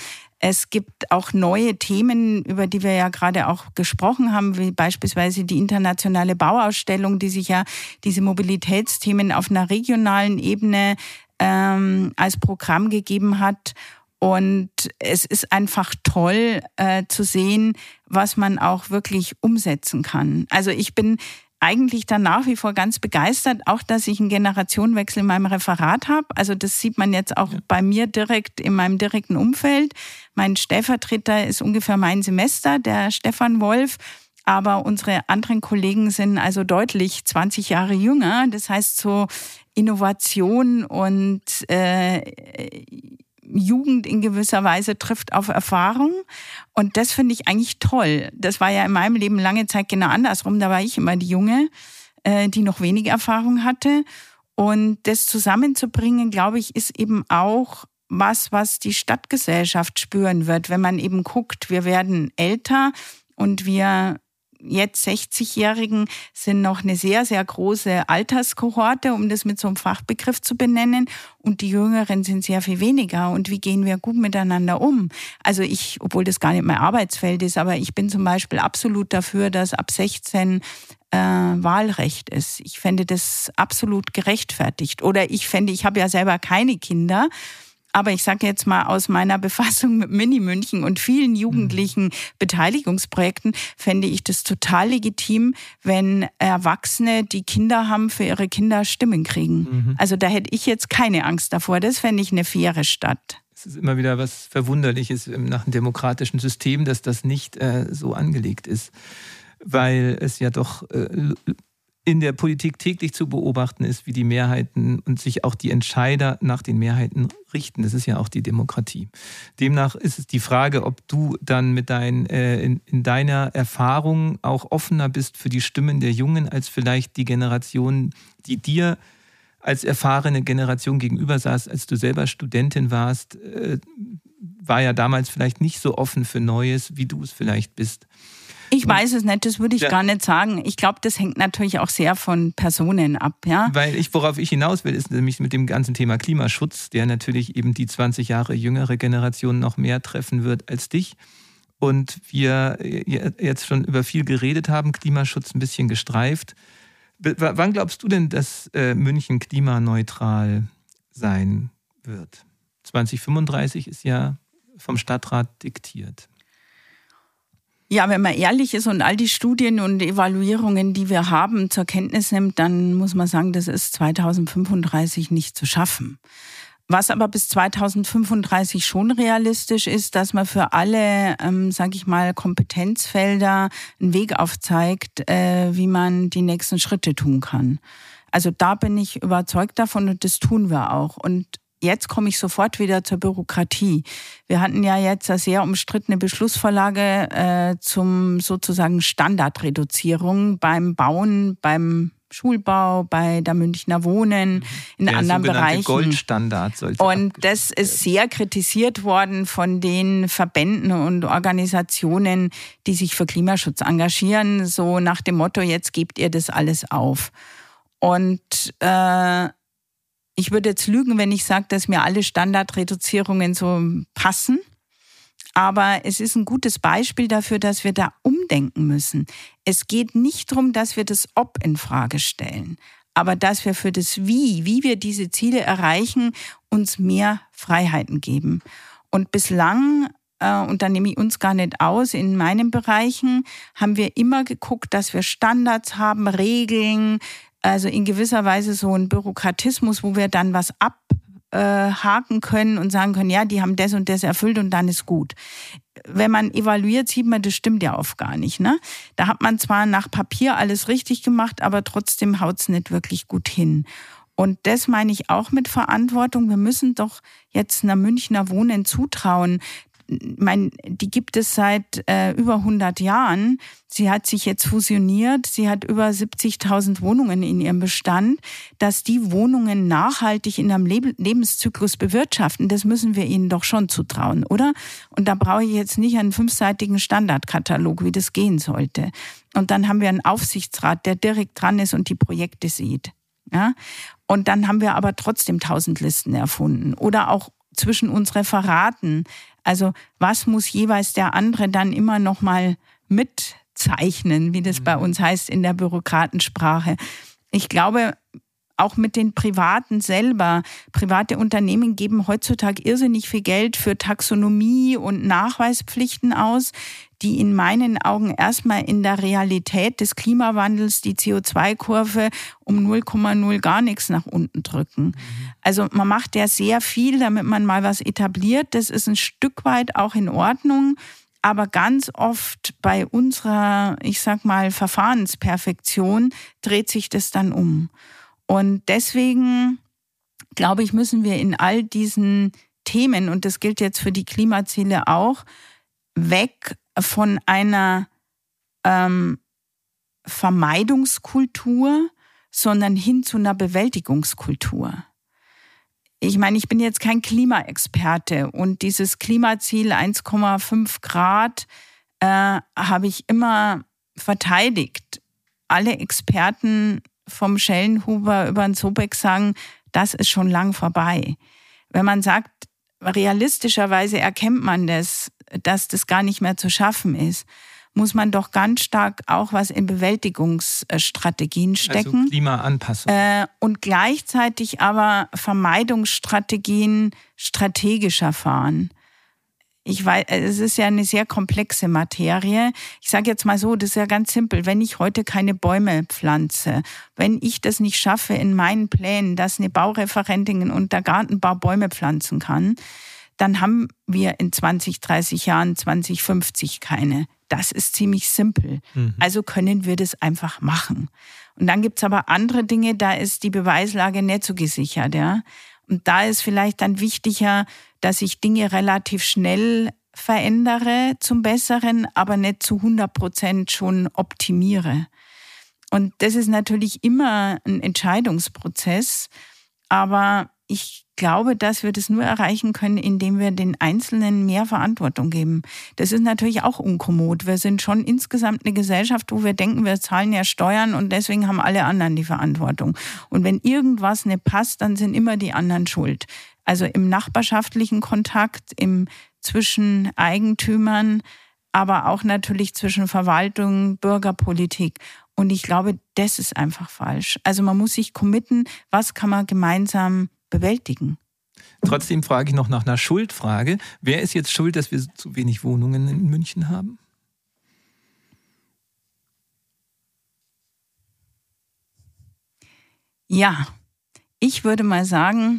Es gibt auch neue Themen, über die wir ja gerade auch gesprochen haben, wie beispielsweise die internationale Bauausstellung, die sich ja diese Mobilitätsthemen auf einer regionalen Ebene als Programm gegeben hat. Und es ist einfach toll zu sehen, was man auch wirklich umsetzen kann. Also ich bin eigentlich dann nach wie vor ganz begeistert, auch dass ich einen Generationenwechsel in meinem Referat habe. Also das sieht man jetzt auch bei mir direkt in meinem direkten Umfeld. Mein Stellvertreter ist ungefähr mein Semester, der Stefan Wolf. Aber unsere anderen Kollegen sind also deutlich 20 Jahre jünger. Das heißt, so Innovation und Jugend in gewisser Weise trifft auf Erfahrung. Und das finde ich eigentlich toll. Das war ja in meinem Leben lange Zeit genau andersrum. Da war ich immer die Junge, die noch wenig Erfahrung hatte. Und das zusammenzubringen, glaube ich, ist eben auch was die Stadtgesellschaft spüren wird. Wenn man eben guckt, wir werden älter und wir jetzt 60-Jährigen sind noch eine sehr, sehr große Alterskohorte, um das mit so einem Fachbegriff zu benennen. Und die Jüngeren sind sehr viel weniger. Und wie gehen wir gut miteinander um? Also obwohl das gar nicht mein Arbeitsfeld ist, aber ich bin zum Beispiel absolut dafür, dass ab 16 Wahlrecht ist. Ich fände das absolut gerechtfertigt. Oder ich habe ja selber keine Kinder, aber ich sage jetzt mal aus meiner Befassung mit Mini-München und vielen jugendlichen Beteiligungsprojekten, fände ich das total legitim, wenn Erwachsene, die Kinder haben, für ihre Kinder Stimmen kriegen. Also da hätte ich jetzt keine Angst davor. Das fände ich eine faire Stadt. Es ist immer wieder was Verwunderliches nach einem demokratischen System, dass das nicht so angelegt ist, weil es ja doch in der Politik täglich zu beobachten ist, wie die Mehrheiten und sich auch die Entscheider nach den Mehrheiten richten. Das ist ja auch die Demokratie. Demnach ist es die Frage, ob du dann mit in deiner Erfahrung auch offener bist für die Stimmen der Jungen als vielleicht die Generation, die dir als erfahrene Generation gegenüber saß, als du selber Studentin warst, war ja damals vielleicht nicht so offen für Neues, wie du es vielleicht bist. Ich weiß es nicht, das würde ich gar nicht sagen. Ich glaube, das hängt natürlich auch sehr von Personen ab. Ja? Worauf ich hinaus will, ist nämlich mit dem ganzen Thema Klimaschutz, der natürlich eben die 20 Jahre jüngere Generation noch mehr treffen wird als dich. Und wir jetzt schon über viel geredet haben, Klimaschutz ein bisschen gestreift. Wann glaubst du denn, dass München klimaneutral sein wird? 2035 ist ja vom Stadtrat diktiert. Ja, wenn man ehrlich ist und all die Studien und Evaluierungen, die wir haben, zur Kenntnis nimmt, dann muss man sagen, das ist 2035 nicht zu schaffen. Was aber bis 2035 schon realistisch ist, dass man für alle, sage ich mal, Kompetenzfelder einen Weg aufzeigt, wie man die nächsten Schritte tun kann. Also da bin ich überzeugt davon und das tun wir auch. Und jetzt komme ich sofort wieder zur Bürokratie. Wir hatten ja jetzt eine sehr umstrittene Beschlussvorlage zum sozusagen Standardreduzierung beim Bauen, beim Schulbau, bei der Münchner Wohnen, in anderen Bereichen. Goldstandard sollte. Und das ist sehr kritisiert worden von den Verbänden und Organisationen, die sich für Klimaschutz engagieren, so nach dem Motto, jetzt gebt ihr das alles auf. Und ich würde jetzt lügen, wenn ich sage, dass mir alle Standardreduzierungen so passen. Aber es ist ein gutes Beispiel dafür, dass wir da umdenken müssen. Es geht nicht darum, dass wir das Ob in Frage stellen, aber dass wir für das wie wir diese Ziele erreichen, uns mehr Freiheiten geben. Und bislang, und da nehme ich uns gar nicht aus, in meinen Bereichen haben wir immer geguckt, dass wir Standards haben, Regeln, also in gewisser Weise so ein Bürokratismus, wo wir dann was abhaken können und sagen können, ja, die haben das und das erfüllt und dann ist gut. Wenn man evaluiert, sieht man, das stimmt ja oft gar nicht. Ne? Da hat man zwar nach Papier alles richtig gemacht, aber trotzdem haut es nicht wirklich gut hin. Und das meine ich auch mit Verantwortung. Wir müssen doch jetzt einer Münchner Wohnen zutrauen. Ich meine, die gibt es seit über 100 Jahren. Sie hat sich jetzt fusioniert. Sie hat über 70.000 Wohnungen in ihrem Bestand. Dass die Wohnungen nachhaltig in einem Lebenszyklus bewirtschaften, das müssen wir ihnen doch schon zutrauen, oder? Und da brauche ich jetzt nicht einen 5-seitigen Standardkatalog, wie das gehen sollte. Und dann haben wir einen Aufsichtsrat, der direkt dran ist und die Projekte sieht. Ja? Und dann haben wir aber trotzdem 1000 Listen erfunden. Oder auch zwischen uns Referaten. Also was muss jeweils der andere dann immer noch mal mitzeichnen, wie das bei uns heißt in der Bürokratensprache. Ich glaube, auch mit den Privaten selber. Private Unternehmen geben heutzutage irrsinnig viel Geld für Taxonomie und Nachweispflichten aus, die in meinen Augen erstmal in der Realität des Klimawandels die CO2-Kurve um 0,0 gar nichts nach unten drücken. Also man macht ja sehr viel, damit man mal was etabliert. Das ist ein Stück weit auch in Ordnung. Aber ganz oft bei unserer, ich sag mal, Verfahrensperfektion dreht sich das dann um. Und deswegen, glaube ich, müssen wir in all diesen Themen, und das gilt jetzt für die Klimaziele auch, weg von einer Vermeidungskultur, sondern hin zu einer Bewältigungskultur. Ich meine, ich bin jetzt kein Klimaexperte und dieses Klimaziel 1,5 Grad habe ich immer verteidigt. Alle Experten vom Schellenhuber über den Zobeck sagen, das ist schon lang vorbei. Wenn man sagt, realistischerweise erkennt man das, dass das gar nicht mehr zu schaffen ist, muss man doch ganz stark auch was in Bewältigungsstrategien stecken. Also Klimaanpassung. Und gleichzeitig aber Vermeidungsstrategien strategischer fahren. Ich weiß, es ist ja eine sehr komplexe Materie. Ich sage jetzt mal so, das ist ja ganz simpel. Wenn ich heute keine Bäume pflanze, wenn ich das nicht schaffe in meinen Plänen, dass eine Baureferentin unter Gartenbau Bäume pflanzen kann, dann haben wir in 20, 30 Jahren, 2050 keine. Das ist ziemlich simpel. Also können wir das einfach machen. Und dann gibt's aber andere Dinge, da ist die Beweislage nicht so gesichert, ja. Und da ist vielleicht dann wichtiger, dass ich Dinge relativ schnell verändere zum Besseren, aber nicht zu 100% schon optimiere. Und das ist natürlich immer ein Entscheidungsprozess, aber ich glaube, dass wir das nur erreichen können, indem wir den Einzelnen mehr Verantwortung geben. Das ist natürlich auch unkommod. Wir sind schon insgesamt eine Gesellschaft, wo wir denken, wir zahlen ja Steuern und deswegen haben alle anderen die Verantwortung. Und wenn irgendwas nicht passt, dann sind immer die anderen schuld. Also im nachbarschaftlichen Kontakt, zwischen Eigentümern, aber auch natürlich zwischen Verwaltung, Bürgerpolitik. Und ich glaube, das ist einfach falsch. Also man muss sich committen, was kann man gemeinsam bewältigen. Trotzdem frage ich noch nach einer Schuldfrage. Wer ist jetzt schuld, dass wir zu wenig Wohnungen in München haben? Ja, ich würde mal sagen,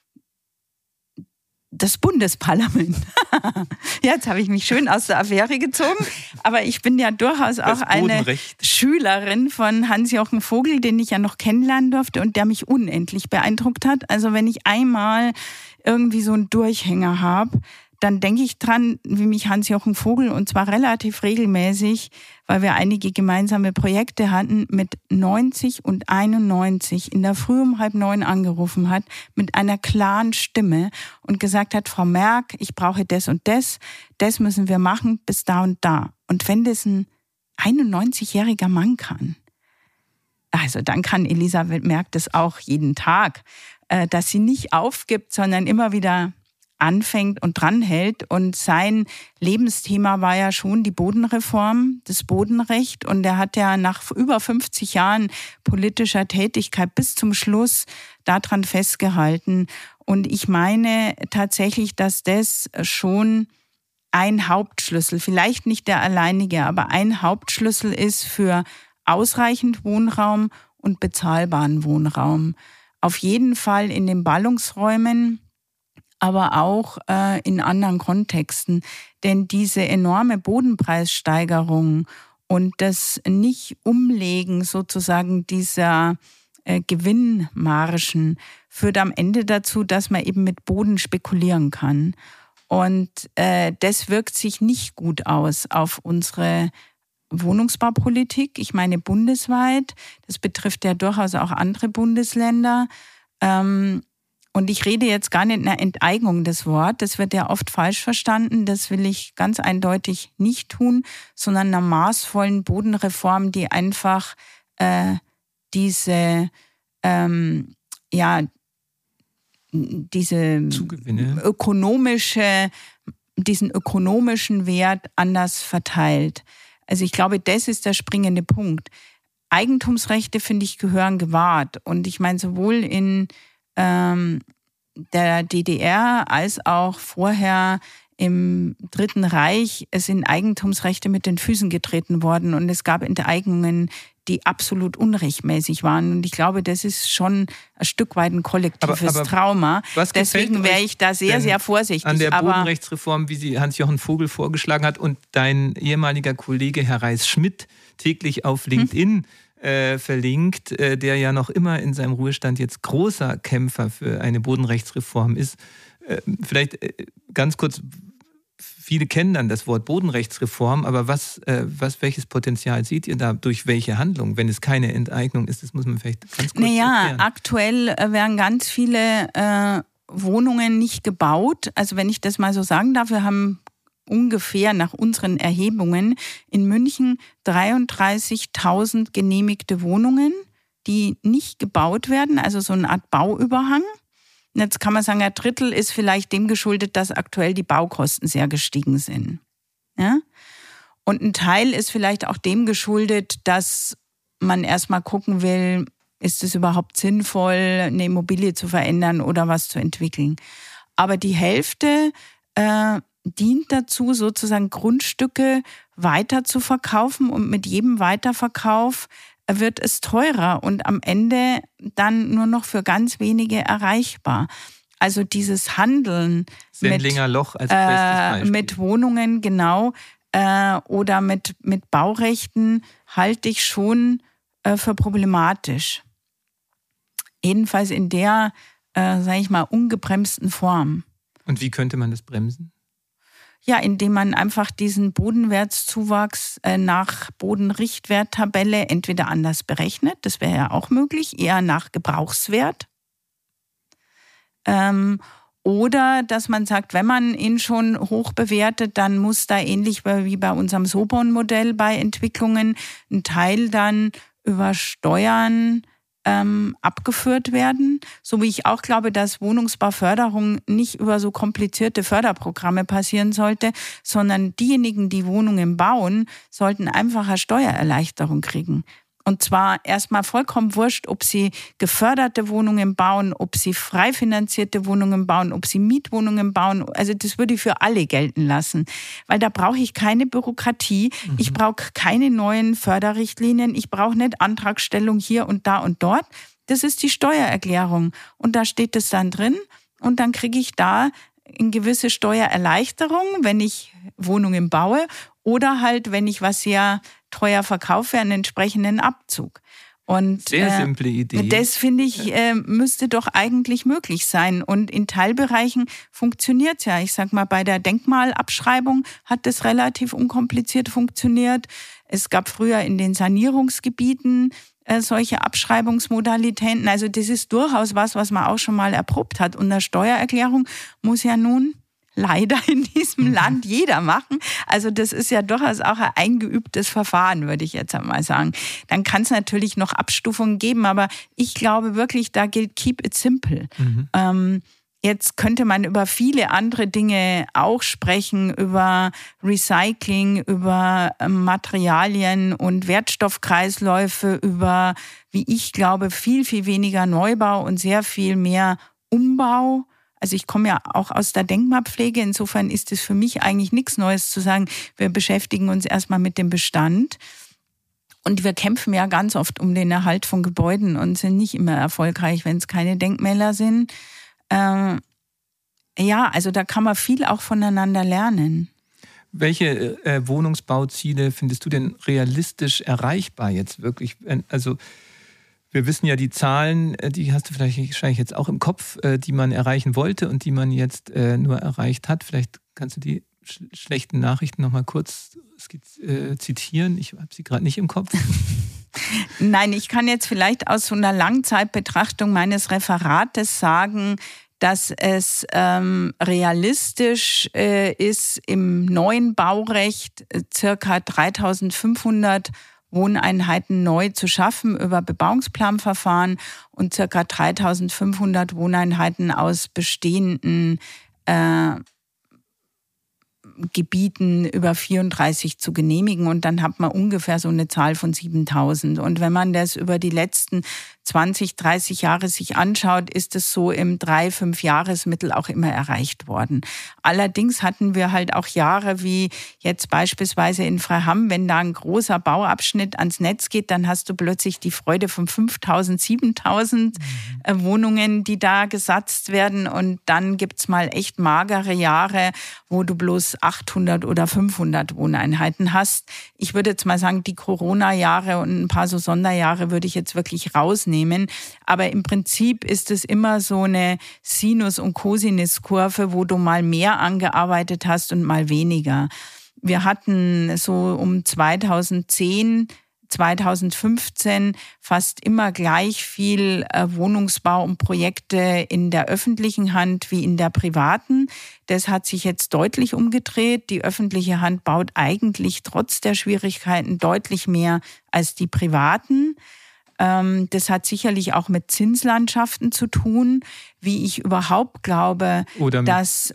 das Bundesparlament. Jetzt habe ich mich schön aus der Affäre gezogen, aber ich bin ja durchaus auch eine Schülerin von Hans-Jochen Vogel, den ich ja noch kennenlernen durfte und der mich unendlich beeindruckt hat. Also wenn ich einmal irgendwie so einen Durchhänger habe, dann denke ich dran, wie mich Hans-Jochen Vogel, und zwar relativ regelmäßig, weil wir einige gemeinsame Projekte hatten, mit 90 und 91 in der Früh um 8:30 angerufen hat, mit einer klaren Stimme und gesagt hat, Frau Merck, ich brauche das und das müssen wir machen bis da und da. Und wenn das ein 91-jähriger Mann kann, also dann kann Elisabeth Merck das auch jeden Tag, dass sie nicht aufgibt, sondern immer wieder anfängt und dranhält. Und sein Lebensthema war ja schon die Bodenreform, das Bodenrecht. Und er hat ja nach über 50 Jahren politischer Tätigkeit bis zum Schluss daran festgehalten. Und ich meine tatsächlich, dass das schon ein Hauptschlüssel, vielleicht nicht der alleinige, aber ein Hauptschlüssel ist für ausreichend Wohnraum und bezahlbaren Wohnraum. Auf jeden Fall in den Ballungsräumen, aber auch in anderen Kontexten. Denn diese enorme Bodenpreissteigerung und das Nicht-Umlegen sozusagen dieser Gewinnmargen führt am Ende dazu, dass man eben mit Boden spekulieren kann. Und das wirkt sich nicht gut aus auf unsere Wohnungsbaupolitik. Ich meine bundesweit. Das betrifft ja durchaus auch andere Bundesländer. Und ich rede jetzt gar nicht einer Enteignung des Wortes, das wird ja oft falsch verstanden, das will ich ganz eindeutig nicht tun, sondern einer maßvollen Bodenreform, die einfach diese Zugewinne, ökonomische diesen ökonomischen Wert anders verteilt. Also ich glaube, das ist der springende Punkt. Eigentumsrechte, finde ich, gehören gewahrt. Und ich meine, sowohl in der DDR als auch vorher im Dritten Reich sind Eigentumsrechte mit den Füßen getreten worden und es gab Enteignungen, die absolut unrechtmäßig waren. Und ich glaube, das ist schon ein Stück weit ein kollektives Trauma. Deswegen wäre ich da sehr, sehr vorsichtig. An der Bodenrechtsreform, wie sie Hans-Jochen Vogel vorgeschlagen hat und dein ehemaliger Kollege Herr Reis-Schmidt täglich auf LinkedIn verlinkt, der ja noch immer in seinem Ruhestand jetzt großer Kämpfer für eine Bodenrechtsreform ist. Vielleicht ganz kurz, viele kennen dann das Wort Bodenrechtsreform, aber welches Potenzial seht ihr da, durch welche Handlung, wenn es keine Enteignung ist? Das muss man vielleicht ganz kurz erklären. Aktuell werden ganz viele Wohnungen nicht gebaut. Also wenn ich das mal so sagen darf, wir haben ungefähr nach unseren Erhebungen in München 33.000 genehmigte Wohnungen, die nicht gebaut werden, also so eine Art Bauüberhang. Jetzt kann man sagen, ein Drittel ist vielleicht dem geschuldet, dass aktuell die Baukosten sehr gestiegen sind. Ja? Und ein Teil ist vielleicht auch dem geschuldet, dass man erstmal gucken will, ist es überhaupt sinnvoll, eine Immobilie zu verändern oder was zu entwickeln. Aber die Hälfte dient dazu, sozusagen Grundstücke weiter zu verkaufen und mit jedem Weiterverkauf wird es teurer und am Ende dann nur noch für ganz wenige erreichbar. Also dieses Handeln Sendlinger Loch als bestes Beispiel. Mit Wohnungen, genau, oder mit Baurechten halte ich schon für problematisch. Jedenfalls in der, sage ich mal, ungebremsten Form. Und wie könnte man das bremsen? Ja, indem man einfach diesen Bodenwertszuwachs nach Bodenrichtwerttabelle entweder anders berechnet, das wäre ja auch möglich, eher nach Gebrauchswert. Oder dass man sagt, wenn man ihn schon hoch bewertet, dann muss da ähnlich wie bei unserem Soborn-Modell bei Entwicklungen ein Teil dann über Steuern abgeführt werden. So wie ich auch glaube, dass Wohnungsbauförderung nicht über so komplizierte Förderprogramme passieren sollte, sondern diejenigen, die Wohnungen bauen, sollten einfach eine Steuererleichterung kriegen. Und zwar erstmal vollkommen wurscht, ob sie geförderte Wohnungen bauen, ob sie frei finanzierte Wohnungen bauen, ob sie Mietwohnungen bauen. Also das würde ich für alle gelten lassen. Weil da brauche ich keine Bürokratie, ich brauche keine neuen Förderrichtlinien, ich brauche nicht Antragstellung hier und da und dort. Das ist die Steuererklärung. Und da steht es dann drin und dann kriege ich da eine gewisse Steuererleichterung, wenn ich Wohnungen baue oder halt, wenn ich was sehr teuer verkaufe, einen entsprechenden Abzug. Und sehr simple Idee. Das, finde ich, müsste doch eigentlich möglich sein. Und in Teilbereichen funktioniert es ja. Ich sag mal, bei der Denkmalabschreibung hat das relativ unkompliziert funktioniert. Es gab früher in den Sanierungsgebieten solche Abschreibungsmodalitäten. Also das ist durchaus was man auch schon mal erprobt hat. Und eine Steuererklärung muss ja nun leider in diesem Land jeder machen. Also das ist ja durchaus auch ein eingeübtes Verfahren, würde ich jetzt einmal sagen. Dann kann es natürlich noch Abstufungen geben, aber ich glaube wirklich, da gilt keep it simple. Jetzt könnte man über viele andere Dinge auch sprechen, über Recycling, über Materialien und Wertstoffkreisläufe, über, wie ich glaube, viel, viel weniger Neubau und sehr viel mehr Umbau. Also ich komme ja auch aus der Denkmalpflege, insofern ist es für mich eigentlich nichts Neues zu sagen, wir beschäftigen uns erstmal mit dem Bestand. Und wir kämpfen ja ganz oft um den Erhalt von Gebäuden und sind nicht immer erfolgreich, wenn es keine Denkmäler sind. Ja, also da kann man viel auch voneinander lernen. Welche Wohnungsbauziele findest du denn realistisch erreichbar jetzt wirklich? Also wir wissen ja die Zahlen, die hast du vielleicht wahrscheinlich jetzt auch im Kopf, die man erreichen wollte und die man jetzt nur erreicht hat. Vielleicht kannst du die schlechten Nachrichten nochmal kurz zitieren. Ich habe sie gerade nicht im Kopf. Nein, ich kann jetzt vielleicht aus so einer Langzeitbetrachtung meines Referates sagen, dass es realistisch ist, im neuen Baurecht circa 3.500 Wohneinheiten neu zu schaffen über Bebauungsplanverfahren und ca. 3.500 Wohneinheiten aus bestehenden Gebieten über 34 zu genehmigen und dann hat man ungefähr so eine Zahl von 7.000. Und wenn man das über die letzten 20, 30 Jahre sich anschaut, ist es so im 3-5-Jahresmittel auch immer erreicht worden. Allerdings hatten wir halt auch Jahre wie jetzt beispielsweise in Freiham, wenn da ein großer Bauabschnitt ans Netz geht, dann hast du plötzlich die Freude von 5.000, 7.000 Wohnungen, die da gesatzt werden und dann gibt's mal echt magere Jahre, wo du bloß 800 oder 500 Wohneinheiten hast. Ich würde jetzt mal sagen, die Corona-Jahre und ein paar so Sonderjahre würde ich jetzt wirklich rausnehmen. Aber im Prinzip ist es immer so eine Sinus- und Cosinus-Kurve, wo du mal mehr angearbeitet hast und mal weniger. Wir hatten so um 2010, 2015 fast immer gleich viel Wohnungsbau und Projekte in der öffentlichen Hand wie in der privaten. Das hat sich jetzt deutlich umgedreht. Die öffentliche Hand baut eigentlich trotz der Schwierigkeiten deutlich mehr als die privaten. Das hat sicherlich auch mit Zinslandschaften zu tun, wie ich überhaupt glaube, dass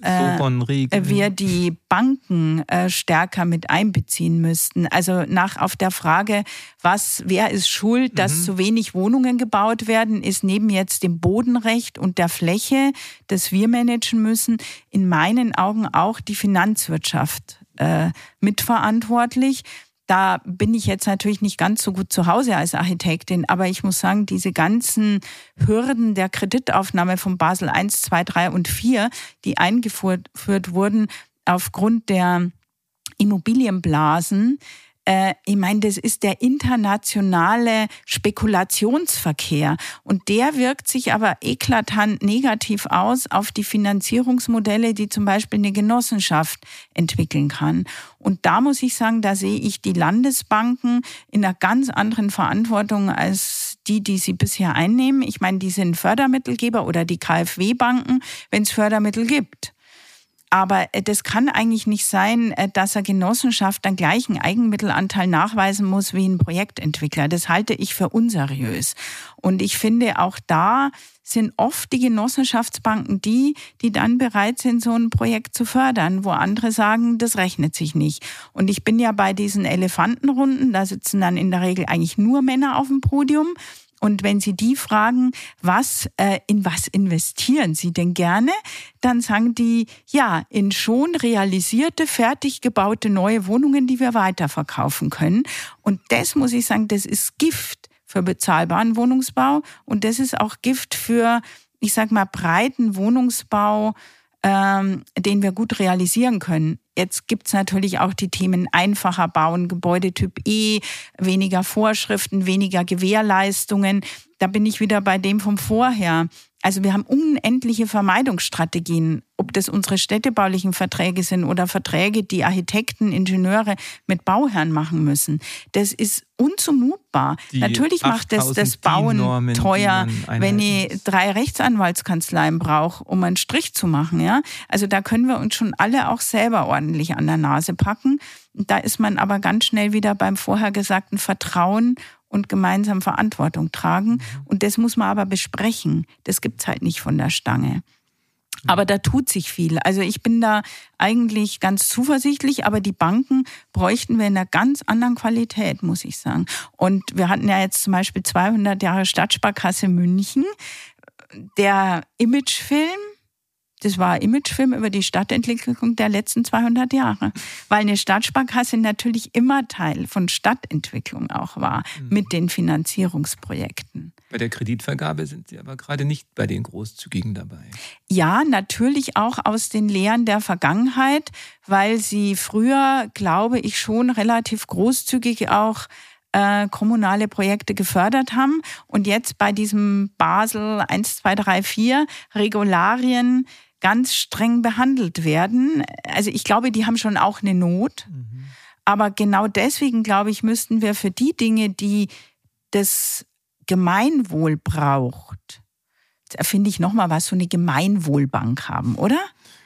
wir die Banken stärker mit einbeziehen müssten. Also auf der Frage, wer ist schuld, dass so wenig Wohnungen gebaut werden, ist neben jetzt dem Bodenrecht und der Fläche, das wir managen müssen, in meinen Augen auch die Finanzwirtschaft mitverantwortlich. Da bin ich jetzt natürlich nicht ganz so gut zu Hause als Architektin, aber ich muss sagen, diese ganzen Hürden der Kreditaufnahme von Basel I, II, III und IV, die eingeführt wurden aufgrund der Immobilienblasen, ich meine, das ist der internationale Spekulationsverkehr und der wirkt sich aber eklatant negativ aus auf die Finanzierungsmodelle, die zum Beispiel eine Genossenschaft entwickeln kann. Und da muss ich sagen, da sehe ich die Landesbanken in einer ganz anderen Verantwortung als die sie bisher einnehmen. Ich meine, die sind Fördermittelgeber oder die KfW-Banken, wenn es Fördermittel gibt. Aber das kann eigentlich nicht sein, dass eine Genossenschaft dann gleich einen Eigenmittelanteil nachweisen muss wie ein Projektentwickler. Das halte ich für unseriös. Und ich finde, auch da sind oft die Genossenschaftsbanken die dann bereit sind, so ein Projekt zu fördern, wo andere sagen, das rechnet sich nicht. Und ich bin ja bei diesen Elefantenrunden, da sitzen dann in der Regel eigentlich nur Männer auf dem Podium. Und wenn Sie die fragen, in was investieren Sie denn gerne, dann sagen die, ja, in schon realisierte, fertig gebaute neue Wohnungen, die wir weiterverkaufen können. Und das muss ich sagen, das ist Gift für bezahlbaren Wohnungsbau und das ist auch Gift für, ich sag mal, breiten Wohnungsbau, den wir gut realisieren können. Jetzt gibt's natürlich auch die Themen einfacher bauen, Gebäudetyp E, weniger Vorschriften, weniger Gewährleistungen. Da bin ich wieder bei dem vom vorher. Also wir haben unendliche Vermeidungsstrategien, ob das unsere städtebaulichen Verträge sind oder Verträge, die Architekten, Ingenieure mit Bauherren machen müssen. Das ist unzumutbar. Natürlich macht das Bauen teuer, wenn ich 3 Rechtsanwaltskanzleien brauche, um einen Strich zu machen. Ja? Also da können wir uns schon alle auch selber ordentlich an der Nase packen. Da ist man aber ganz schnell wieder beim vorher gesagten Vertrauen und gemeinsam Verantwortung tragen. Und das muss man aber besprechen. Das gibt's halt nicht von der Stange. Aber da tut sich viel. Also ich bin da eigentlich ganz zuversichtlich, aber die Banken bräuchten wir in einer ganz anderen Qualität, muss ich sagen. Und wir hatten ja jetzt zum Beispiel 200 Jahre Stadtsparkasse München. Der Imagefilm, das war ein Imagefilm über die Stadtentwicklung der letzten 200 Jahre. Weil eine Stadtsparkasse natürlich immer Teil von Stadtentwicklung auch war, mit den Finanzierungsprojekten. Bei der Kreditvergabe sind Sie aber gerade nicht bei den Großzügigen dabei. Ja, natürlich auch aus den Lehren der Vergangenheit, weil sie früher, glaube ich, schon relativ großzügig auch kommunale Projekte gefördert haben. Und jetzt bei diesem Basel 1, 2, 3, 4 Regularien ganz streng behandelt werden. Also ich glaube, die haben schon auch eine Not. Aber genau deswegen, glaube ich, müssten wir für die Dinge, die das Gemeinwohl braucht, jetzt erfinde ich nochmal was, so eine Gemeinwohlbank haben, oder?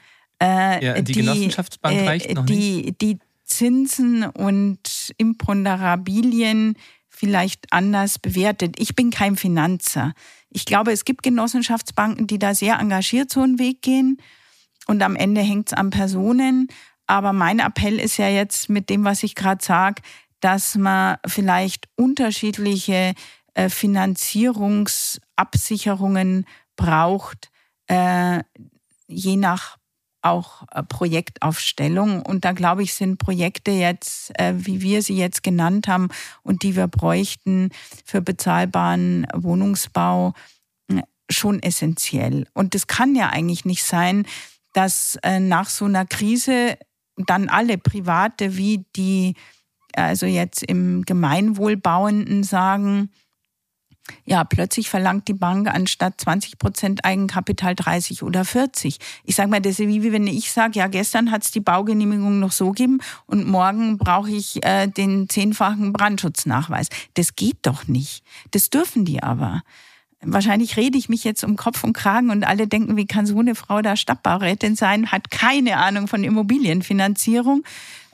Die Genossenschaftsbank reicht noch nicht. Die Zinsen und Imponderabilien vielleicht anders bewertet. Ich bin kein Finanzer. Ich glaube, es gibt Genossenschaftsbanken, die da sehr engagiert so einen Weg gehen und am Ende hängt es an Personen. Aber mein Appell ist ja jetzt mit dem, was ich gerade sage, dass man vielleicht unterschiedliche Finanzierungsabsicherungen braucht, je nach auch Projektaufstellung. Und da, glaube ich, sind Projekte jetzt, wie wir sie jetzt genannt haben und die wir bräuchten für bezahlbaren Wohnungsbau, schon essentiell. Und das kann ja eigentlich nicht sein, dass nach so einer Krise dann alle Private wie die, also jetzt im Gemeinwohlbauenden sagen, ja, plötzlich verlangt die Bank anstatt 20% Eigenkapital 30 oder 40. Ich sage mal, das ist wie wenn ich sage, ja, gestern hat es die Baugenehmigung noch so gegeben und morgen brauche ich den 10-fachen Brandschutznachweis. Das geht doch nicht. Das dürfen die aber. Wahrscheinlich rede ich mich jetzt um Kopf und Kragen und alle denken, wie kann so eine Frau da Stadtbaurätin sein, hat keine Ahnung von Immobilienfinanzierung.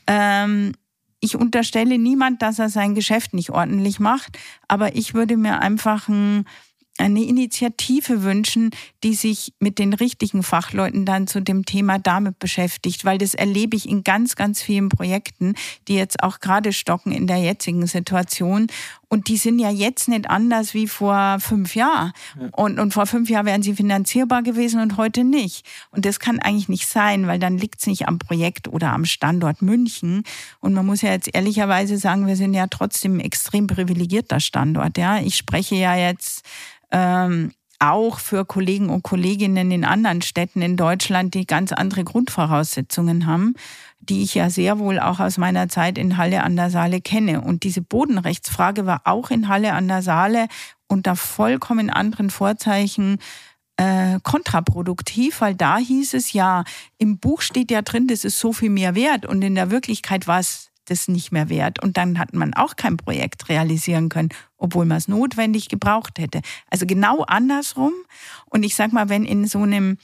Ich unterstelle niemand, dass er sein Geschäft nicht ordentlich macht, aber ich würde mir einfach eine Initiative wünschen, die sich mit den richtigen Fachleuten dann zu dem Thema damit beschäftigt, weil das erlebe ich in ganz, ganz vielen Projekten, die jetzt auch gerade stocken in der jetzigen Situation. Und die sind ja jetzt nicht anders wie vor 5 Jahren. Ja. Und vor 5 Jahren wären sie finanzierbar gewesen und heute nicht. Und das kann eigentlich nicht sein, weil dann liegt es nicht am Projekt oder am Standort München. Und man muss ja jetzt ehrlicherweise sagen, wir sind ja trotzdem ein extrem privilegierter Standort. Ja, ich spreche ja jetzt auch für Kollegen und Kolleginnen in anderen Städten in Deutschland, die ganz andere Grundvoraussetzungen haben, die ich ja sehr wohl auch aus meiner Zeit in Halle an der Saale kenne. Und diese Bodenrechtsfrage war auch in Halle an der Saale unter vollkommen anderen Vorzeichen kontraproduktiv, weil da hieß es ja, im Buch steht ja drin, das ist so viel mehr wert und in der Wirklichkeit war es das nicht mehr wert. Und dann hat man auch kein Projekt realisieren können, obwohl man es notwendig gebraucht hätte. Also genau andersrum. Und ich sag mal, wenn in so einem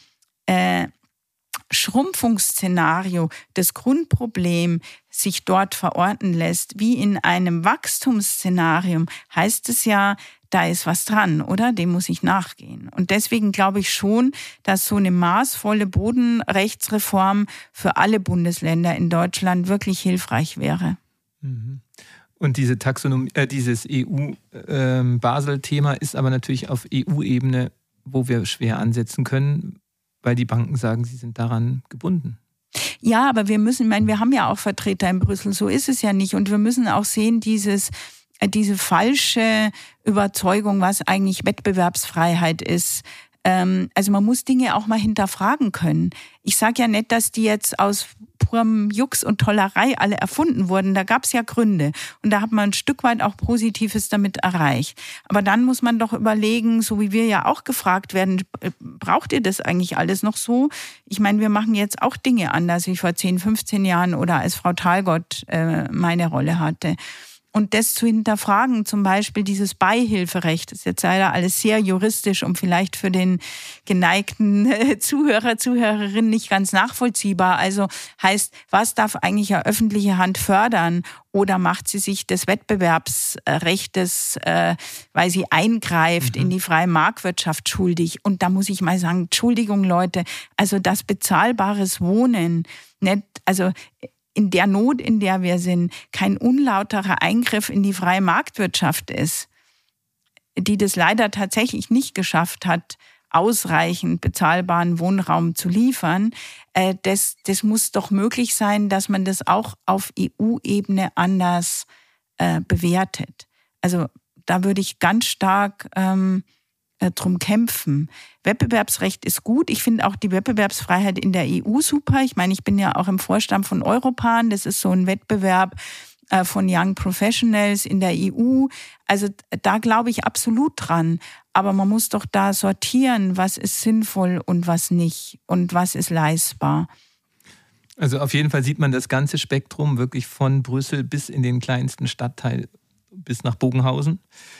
Schrumpfungsszenario das Grundproblem sich dort verorten lässt, wie in einem Wachstumsszenario, heißt es ja, da ist was dran, oder? Dem muss ich nachgehen. Und deswegen glaube ich schon, dass so eine maßvolle Bodenrechtsreform für alle Bundesländer in Deutschland wirklich hilfreich wäre. Und diese Taxonomie, dieses EU-Basel-Thema ist aber natürlich auf EU-Ebene, wo wir schwer ansetzen können, weil die Banken sagen, sie sind daran gebunden. Ja, aber wir haben ja auch Vertreter in Brüssel, so ist es ja nicht. Und wir müssen auch sehen, diese falsche Überzeugung, was eigentlich Wettbewerbsfreiheit ist. Also man muss Dinge auch mal hinterfragen können. Ich sage ja nicht, dass die jetzt aus purem Jux und Tollerei alle erfunden wurden. Da gab es ja Gründe. Und da hat man ein Stück weit auch Positives damit erreicht. Aber dann muss man doch überlegen, so wie wir ja auch gefragt werden, braucht ihr das eigentlich alles noch so? Ich meine, wir machen jetzt auch Dinge anders wie vor 10, 15 Jahren oder als Frau Thalgott meine Rolle hatte. Und das zu hinterfragen, zum Beispiel dieses Beihilferecht, ist jetzt leider alles sehr juristisch und vielleicht für den geneigten Zuhörer, Zuhörerin nicht ganz nachvollziehbar. Also heißt, was darf eigentlich eine öffentliche Hand fördern? Oder macht sie sich des Wettbewerbsrechtes, weil sie eingreift in die freie Marktwirtschaft schuldig? Und da muss ich mal sagen, Entschuldigung Leute, also das bezahlbares Wohnen, nicht, also in der Not, in der wir sind, kein unlauterer Eingriff in die freie Marktwirtschaft ist, die das leider tatsächlich nicht geschafft hat, ausreichend bezahlbaren Wohnraum zu liefern, das muss doch möglich sein, dass man das auch auf EU-Ebene anders bewertet. Also da würde ich ganz stark drum kämpfen. Wettbewerbsrecht ist gut. Ich finde auch die Wettbewerbsfreiheit in der EU super. Ich meine, ich bin ja auch im Vorstand von Europan. Das ist so ein Wettbewerb von Young Professionals in der EU. Also da glaube ich absolut dran. Aber man muss doch da sortieren, was ist sinnvoll und was nicht und was ist leistbar. Also auf jeden Fall sieht man das ganze Spektrum wirklich von Brüssel bis in den kleinsten Stadtteil, bis nach Bogenhausen.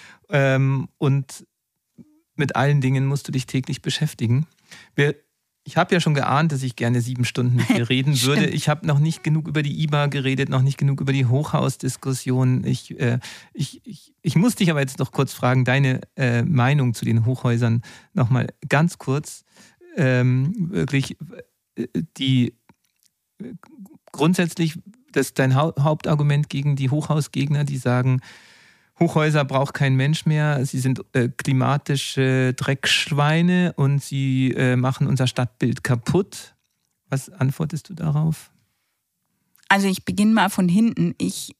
Und mit allen Dingen musst du dich täglich beschäftigen. Ich habe ja schon geahnt, dass ich gerne 7 Stunden mit dir reden würde. Ich habe noch nicht genug über die IBA geredet, noch nicht genug über die Hochhausdiskussion. Ich muss dich aber jetzt noch kurz fragen, deine Meinung zu den Hochhäusern nochmal ganz kurz. Wirklich die grundsätzlich, das ist dein Hauptargument gegen die Hochhausgegner, die sagen, Hochhäuser braucht kein Mensch mehr, sie sind klimatische Dreckschweine und sie machen unser Stadtbild kaputt. Was antwortest du darauf? Also ich beginne mal von hinten. Ich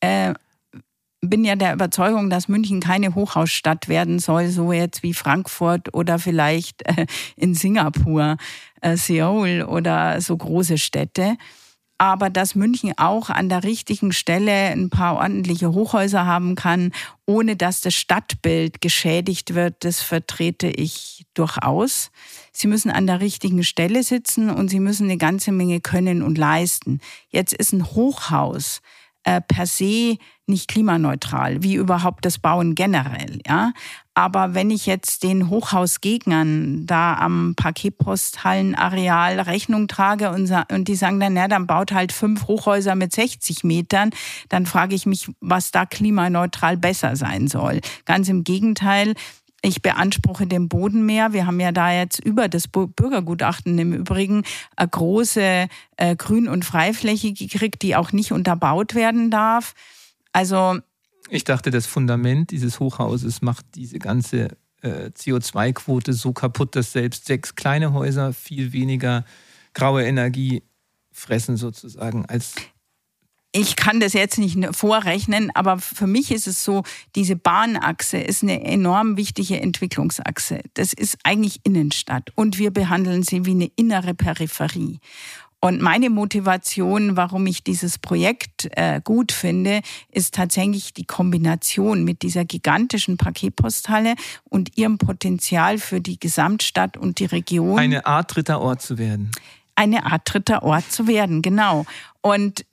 bin ja der Überzeugung, dass München keine Hochhausstadt werden soll, so jetzt wie Frankfurt oder vielleicht in Singapur, Seoul oder so große Städte. Aber dass München auch an der richtigen Stelle ein paar ordentliche Hochhäuser haben kann, ohne dass das Stadtbild geschädigt wird, das vertrete ich durchaus. Sie müssen an der richtigen Stelle sitzen und sie müssen eine ganze Menge können und leisten. Jetzt ist ein Hochhaus per se nicht klimaneutral, wie überhaupt das Bauen generell. Ja? Aber wenn ich jetzt den Hochhausgegnern da am Paketposthallenareal Rechnung trage und die sagen dann baut halt 5 Hochhäuser mit 60 Metern, dann frage ich mich, was da klimaneutral besser sein soll. Ganz im Gegenteil. Ich beanspruche den Boden mehr. Wir haben ja da jetzt über das Bürgergutachten im Übrigen eine große Grün- und Freifläche gekriegt, die auch nicht unterbaut werden darf. Also ich dachte, das Fundament dieses Hochhauses macht diese ganze CO2-Quote so kaputt, dass selbst 6 kleine Häuser viel weniger graue Energie fressen sozusagen als... Ich kann das jetzt nicht vorrechnen, aber für mich ist es so, diese Bahnachse ist eine enorm wichtige Entwicklungsachse. Das ist eigentlich Innenstadt und wir behandeln sie wie eine innere Peripherie. Und meine Motivation, warum ich dieses Projekt gut finde, ist tatsächlich die Kombination mit dieser gigantischen Paketposthalle und ihrem Potenzial für die Gesamtstadt und die Region. Eine Art dritter Ort zu werden. Eine Art dritter Ort zu werden, genau. Und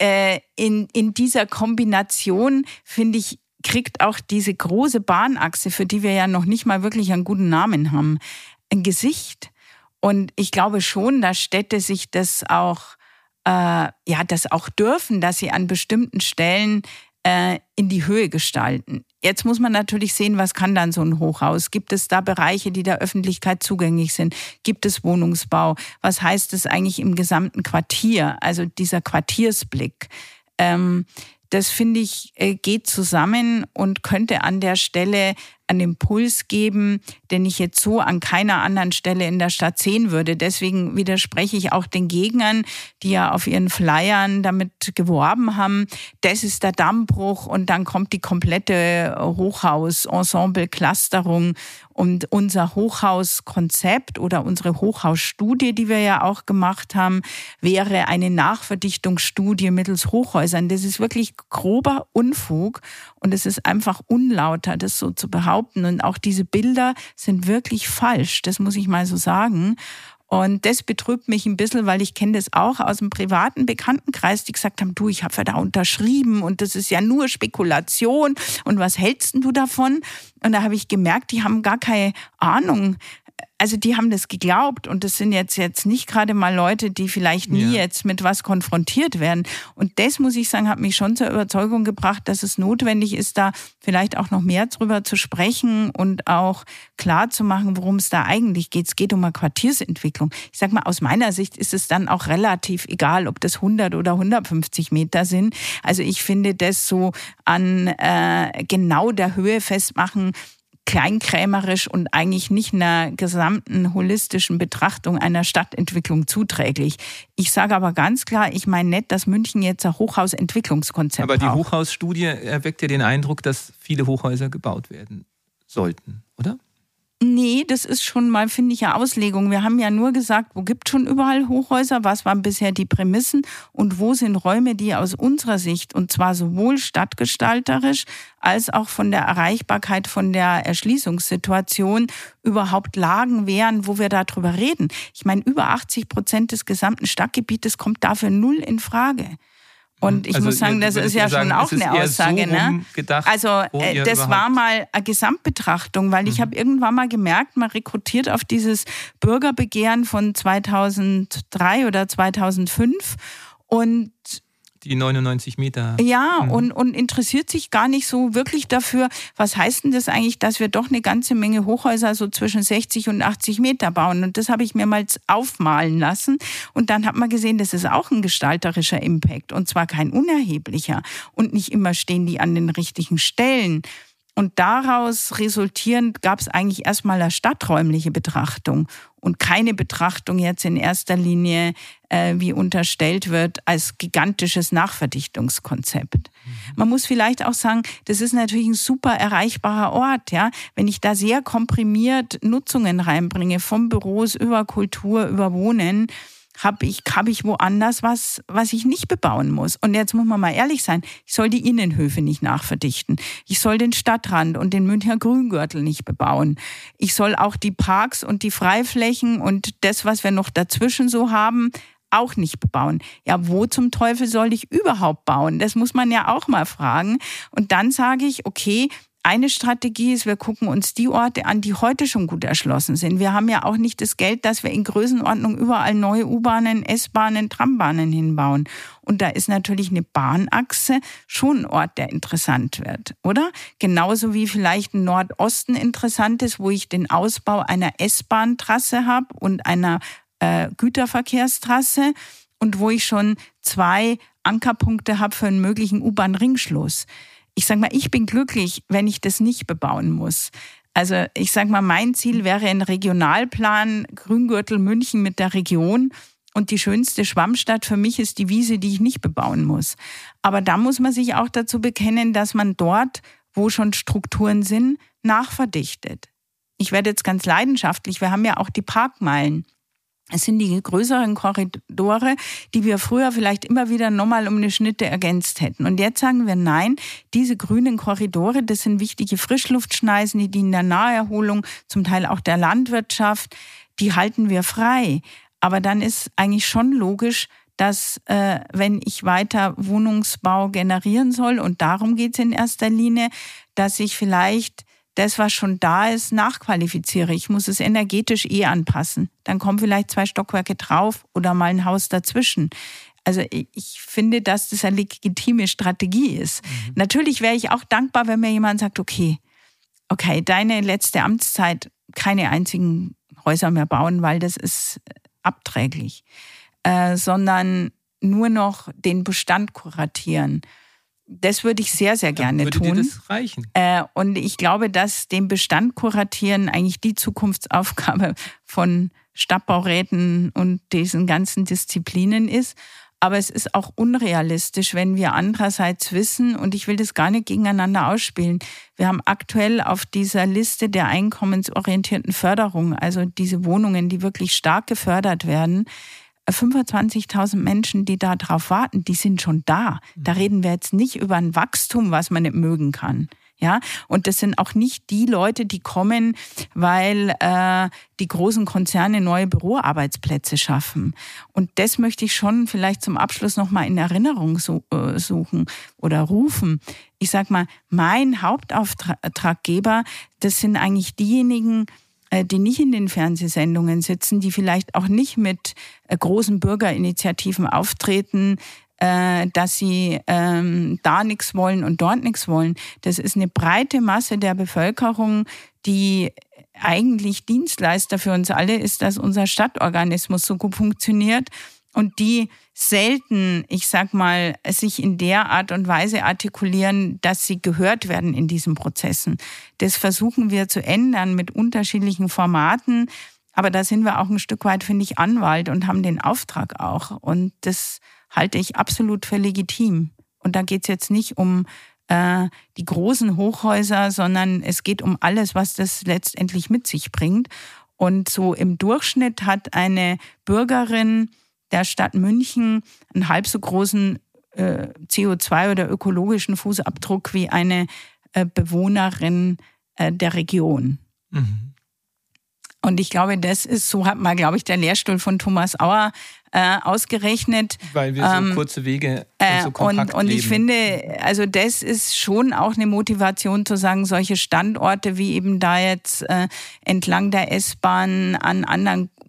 in dieser Kombination, finde ich, kriegt auch diese große Bahnachse, für die wir ja noch nicht mal wirklich einen guten Namen haben, ein Gesicht. Und ich glaube schon, dass Städte sich das auch, das auch dürfen, dass sie an bestimmten Stellen in die Höhe gestalten. Jetzt muss man natürlich sehen, was kann dann so ein Hochhaus? Gibt es da Bereiche, die der Öffentlichkeit zugänglich sind? Gibt es Wohnungsbau? Was heißt es eigentlich im gesamten Quartier? Also dieser Quartiersblick. Das finde ich, geht zusammen und könnte an der Stelle einen Impuls geben, den ich jetzt so an keiner anderen Stelle in der Stadt sehen würde. Deswegen widerspreche ich auch den Gegnern, die ja auf ihren Flyern damit geworben haben. Das ist der Dammbruch und dann kommt die komplette Hochhaus-Ensemble-Clusterung. Und unser Hochhauskonzept oder unsere Hochhausstudie, die wir ja auch gemacht haben, wäre eine Nachverdichtungsstudie mittels Hochhäusern. Das ist wirklich grober Unfug und es ist einfach unlauter, das so zu behaupten. Und auch diese Bilder sind wirklich falsch, das muss ich mal so sagen. Und das betrübt mich ein bisschen, weil ich kenne das auch aus dem privaten Bekanntenkreis, die gesagt haben, du, ich habe ja da unterschrieben und das ist ja nur Spekulation und was hältst denn du davon? Und da habe ich gemerkt, die haben gar keine Ahnung. Also die haben das geglaubt und das sind jetzt nicht gerade mal Leute, die vielleicht nie jetzt mit was konfrontiert werden. Und das, muss ich sagen, hat mich schon zur Überzeugung gebracht, dass es notwendig ist, da vielleicht auch noch mehr drüber zu sprechen und auch klar zu machen, worum es da eigentlich geht. Es geht um eine Quartiersentwicklung. Ich sag mal, aus meiner Sicht ist es dann auch relativ egal, ob das 100 oder 150 Meter sind. Also ich finde das so an genau der Höhe festmachen, kleinkrämerisch und eigentlich nicht einer gesamten holistischen Betrachtung einer Stadtentwicklung zuträglich. Ich sage aber ganz klar, ich meine nicht, dass München jetzt ein Hochhausentwicklungskonzept braucht. Aber die Hochhausstudie erweckt ja den Eindruck, dass viele Hochhäuser gebaut werden sollten, oder? Nee, das ist schon mal, finde ich, eine Auslegung. Wir haben ja nur gesagt, wo gibt es schon überall Hochhäuser, was waren bisher die Prämissen und wo sind Räume, die aus unserer Sicht, und zwar sowohl stadtgestalterisch als auch von der Erreichbarkeit, von der Erschließungssituation überhaupt Lagen wären, wo wir darüber reden. Ich meine, über 80% des gesamten Stadtgebietes kommt dafür null in Frage. Und ich muss sagen, das ist ja schon auch eine Aussage. Ne? Also das war mal eine Gesamtbetrachtung, weil ich habe irgendwann mal gemerkt, man rekrutiert auf dieses Bürgerbegehren von 2003 oder 2005 und die 99 Meter. Ja, und interessiert sich gar nicht so wirklich dafür, was heißt denn das eigentlich, dass wir doch eine ganze Menge Hochhäuser so zwischen 60 und 80 Meter bauen. Und das habe ich mir mal aufmalen lassen. Und dann hat man gesehen, das ist auch ein gestalterischer Impact. Und zwar kein unerheblicher. Und nicht immer stehen die an den richtigen Stellen. Und daraus resultierend gab es eigentlich erstmal eine stadträumliche Betrachtung und keine Betrachtung jetzt in erster Linie, wie unterstellt wird, als gigantisches Nachverdichtungskonzept. Man muss vielleicht auch sagen, das ist natürlich ein super erreichbarer Ort. Ja? Wenn ich da sehr komprimiert Nutzungen reinbringe, von Büros über Kultur, über Wohnen, habe ich woanders was ich nicht bebauen muss. Und jetzt muss man mal ehrlich sein, ich soll die Innenhöfe nicht nachverdichten. Ich soll den Stadtrand und den Münchner Grüngürtel nicht bebauen. Ich soll auch die Parks und die Freiflächen und das, was wir noch dazwischen so haben, auch nicht bebauen. Ja, wo zum Teufel soll ich überhaupt bauen? Das muss man ja auch mal fragen. Und dann sage ich, okay, eine Strategie ist, wir gucken uns die Orte an, die heute schon gut erschlossen sind. Wir haben ja auch nicht das Geld, dass wir in Größenordnung überall neue U-Bahnen, S-Bahnen, Trambahnen hinbauen. Und da ist natürlich eine Bahnachse schon ein Ort, der interessant wird, oder? Genauso wie vielleicht ein Nordosten interessant ist, wo ich den Ausbau einer S-Bahn-Trasse habe und einer Güterverkehrstrasse und wo ich schon 2 Ankerpunkte habe für einen möglichen U-Bahn-Ringschluss. Ich sage mal, ich bin glücklich, wenn ich das nicht bebauen muss. Also ich sage mal, mein Ziel wäre ein Regionalplan Grüngürtel München mit der Region. Und die schönste Schwammstadt für mich ist die Wiese, die ich nicht bebauen muss. Aber da muss man sich auch dazu bekennen, dass man dort, wo schon Strukturen sind, nachverdichtet. Ich werde jetzt ganz leidenschaftlich. Wir haben ja auch die Parkmeilen. Es sind die größeren Korridore, die wir früher vielleicht immer wieder nochmal um eine Schnitte ergänzt hätten. Und jetzt sagen wir, nein, diese grünen Korridore, das sind wichtige Frischluftschneisen, die dienen der Naherholung, zum Teil auch der Landwirtschaft, die halten wir frei. Aber dann ist eigentlich schon logisch, dass wenn ich weiter Wohnungsbau generieren soll, und darum geht es in erster Linie, dass ich vielleicht das, was schon da ist, nachqualifiziere. Ich muss es energetisch anpassen. Dann kommen vielleicht 2 Stockwerke drauf oder mal ein Haus dazwischen. Also ich finde, dass das eine legitime Strategie ist. Natürlich wäre ich auch dankbar, wenn mir jemand sagt, okay, deine letzte Amtszeit, keine einzigen Häuser mehr bauen, weil das ist abträglich. Sondern nur noch den Bestand kuratieren. Das würde ich sehr, sehr gerne tun. Würde dir das reichen? Und ich glaube, dass dem Bestand kuratieren eigentlich die Zukunftsaufgabe von Stadtbauräten und diesen ganzen Disziplinen ist. Aber es ist auch unrealistisch, wenn wir andererseits wissen, und ich will das gar nicht gegeneinander ausspielen, wir haben aktuell auf dieser Liste der einkommensorientierten Förderung, also diese Wohnungen, die wirklich stark gefördert werden, 25.000 Menschen, die da drauf warten, die sind schon da. Da reden wir jetzt nicht über ein Wachstum, was man nicht mögen kann. Ja, und das sind auch nicht die Leute, die kommen, weil die großen Konzerne neue Büroarbeitsplätze schaffen. Und das möchte ich schon vielleicht zum Abschluss nochmal in Erinnerung suchen oder rufen. Ich sag mal, mein Hauptauftraggeber, das sind eigentlich diejenigen, die nicht in den Fernsehsendungen sitzen, die vielleicht auch nicht mit großen Bürgerinitiativen auftreten, dass sie da nichts wollen und dort nichts wollen. Das ist eine breite Masse der Bevölkerung, die eigentlich Dienstleister für uns alle ist, dass unser Stadtorganismus so gut funktioniert und die selten, ich sag mal, sich in der Art und Weise artikulieren, dass sie gehört werden in diesen Prozessen. Das versuchen wir zu ändern mit unterschiedlichen Formaten, aber da sind wir auch ein Stück weit, finde ich, Anwalt und haben den Auftrag auch. Und das halte ich absolut für legitim. Und da geht es jetzt nicht um die großen Hochhäuser, sondern es geht um alles, was das letztendlich mit sich bringt. Und so im Durchschnitt hat eine Bürgerin der Stadt München einen halb so großen CO2- oder ökologischen Fußabdruck wie eine Bewohnerin der Region. Mhm. Und ich glaube, das ist, so hat mal, glaube ich, der Lehrstuhl von Thomas Auer ausgerechnet. Weil wir so kurze Wege und so kompakt und ich leben. finde, also das ist schon auch eine Motivation zu sagen, solche Standorte wie eben da jetzt entlang der S-Bahn an anderen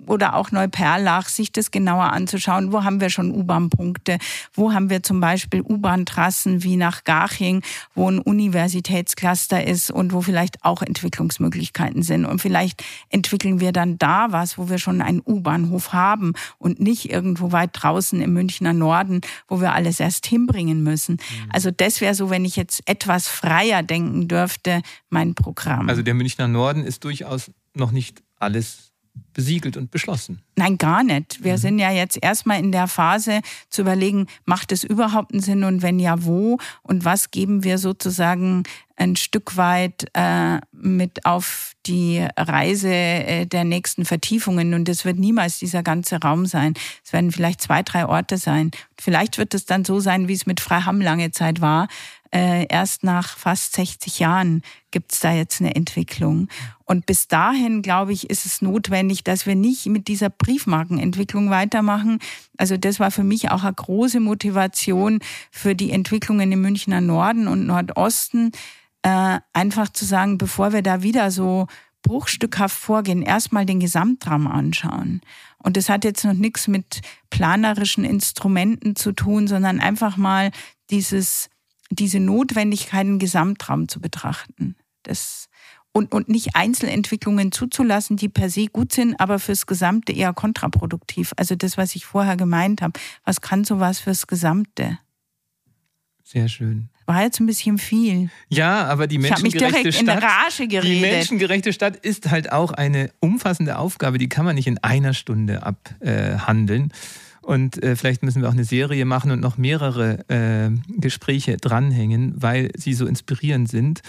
oder auch Neuperlach, sich das genauer anzuschauen. Wo haben wir schon U-Bahn-Punkte? Wo haben wir zum Beispiel U-Bahn-Trassen wie nach Garching, wo ein Universitätscluster ist und wo vielleicht auch Entwicklungsmöglichkeiten sind. Und vielleicht entwickeln wir dann da was, wo wir schon einen U-Bahnhof haben und nicht irgendwo weit draußen im Münchner Norden, wo wir alles erst hinbringen müssen. Also das wäre so, wenn ich jetzt etwas freier denken dürfte, mein Programm. Also der Münchner Norden ist durchaus noch nicht alles besiegelt und beschlossen. Nein, gar nicht. Wir sind ja jetzt erstmal in der Phase zu überlegen, macht es überhaupt einen Sinn und wenn ja, wo? Und was geben wir sozusagen ein Stück weit mit auf die Reise der nächsten Vertiefungen? Und es wird niemals dieser ganze Raum sein. Es werden vielleicht 2, 3 Orte sein. Vielleicht wird es dann so sein, wie es mit Freiham lange Zeit war. Erst nach fast 60 Jahren gibt es da jetzt eine Entwicklung. Und bis dahin, glaube ich, ist es notwendig, dass wir nicht mit dieser Briefmarkenentwicklung weitermachen. Also das war für mich auch eine große Motivation für die Entwicklungen im Münchner Norden und Nordosten. Einfach zu sagen, bevor wir da wieder so bruchstückhaft vorgehen, erstmal den Gesamtraum anschauen. Und das hat jetzt noch nichts mit planerischen Instrumenten zu tun, sondern einfach mal diese Notwendigkeit, einen Gesamtraum zu betrachten. Und nicht Einzelentwicklungen zuzulassen, die per se gut sind, aber fürs Gesamte eher kontraproduktiv. Also das, was ich vorher gemeint habe. Was kann sowas fürs Gesamte? Sehr schön. War jetzt ein bisschen viel. Ja, aber die menschengerechte Stadt, in der Rage geredet. Die menschengerechte Stadt ist halt auch eine umfassende Aufgabe, die kann man nicht in einer Stunde abhandeln. Und vielleicht müssen wir auch eine Serie machen und noch mehrere Gespräche dranhängen, weil sie so inspirierend sind.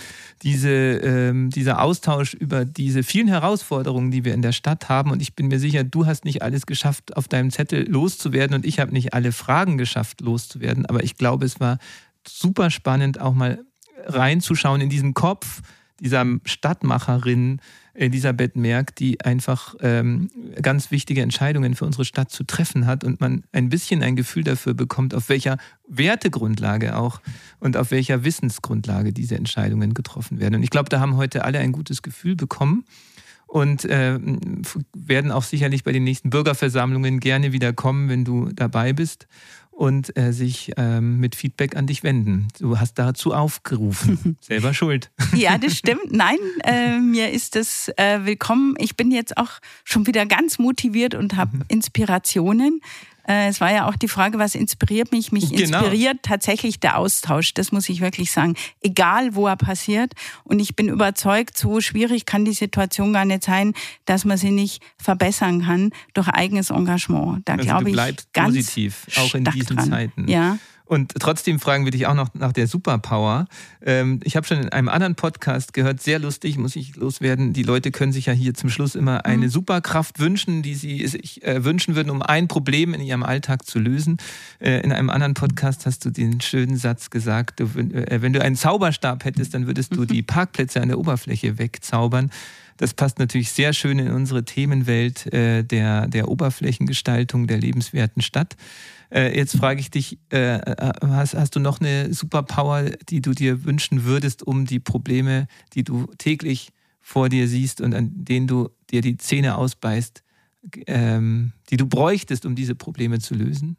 Dieser Austausch über diese vielen Herausforderungen, die wir in der Stadt haben. Und ich bin mir sicher, du hast nicht alles geschafft, auf deinem Zettel loszuwerden. Und ich habe nicht alle Fragen geschafft, loszuwerden. Aber ich glaube, es war super spannend, auch mal reinzuschauen in diesen Kopf dieser Stadtmacherin Elisabeth Merck, die einfach ganz wichtige Entscheidungen für unsere Stadt zu treffen hat und man ein bisschen ein Gefühl dafür bekommt, auf welcher Wertegrundlage auch und auf welcher Wissensgrundlage diese Entscheidungen getroffen werden. Und ich glaube, da haben heute alle ein gutes Gefühl bekommen und werden auch sicherlich bei den nächsten Bürgerversammlungen gerne wieder kommen, wenn du dabei bist. Und sich mit Feedback an dich wenden. Du hast dazu aufgerufen. Selber schuld. Ja, das stimmt. Nein, mir ist das willkommen. Ich bin jetzt auch schon wieder ganz motiviert und habe Inspirationen. Es war ja auch die Frage, was inspiriert mich? Mich inspiriert tatsächlich der Austausch. Das muss ich wirklich sagen. Egal, wo er passiert. Und ich bin überzeugt, so schwierig kann die Situation gar nicht sein, dass man sie nicht verbessern kann durch eigenes Engagement. Da glaube ich ganz positiv, auch in diesen Zeiten. Ja. Und trotzdem fragen wir dich auch noch nach der Superpower. Ich habe schon in einem anderen Podcast gehört, sehr lustig, muss ich loswerden. Die Leute können sich ja hier zum Schluss immer eine Superkraft wünschen, die sie sich wünschen würden, um ein Problem in ihrem Alltag zu lösen. In einem anderen Podcast hast du den schönen Satz gesagt, wenn du einen Zauberstab hättest, dann würdest du die Parkplätze an der Oberfläche wegzaubern. Das passt natürlich sehr schön in unsere Themenwelt der Oberflächengestaltung der lebenswerten Stadt. Jetzt frage ich dich, hast du noch eine Superpower, die du dir wünschen würdest, um die Probleme, die du täglich vor dir siehst und an denen du dir die Zähne ausbeißt, die du bräuchtest, um diese Probleme zu lösen?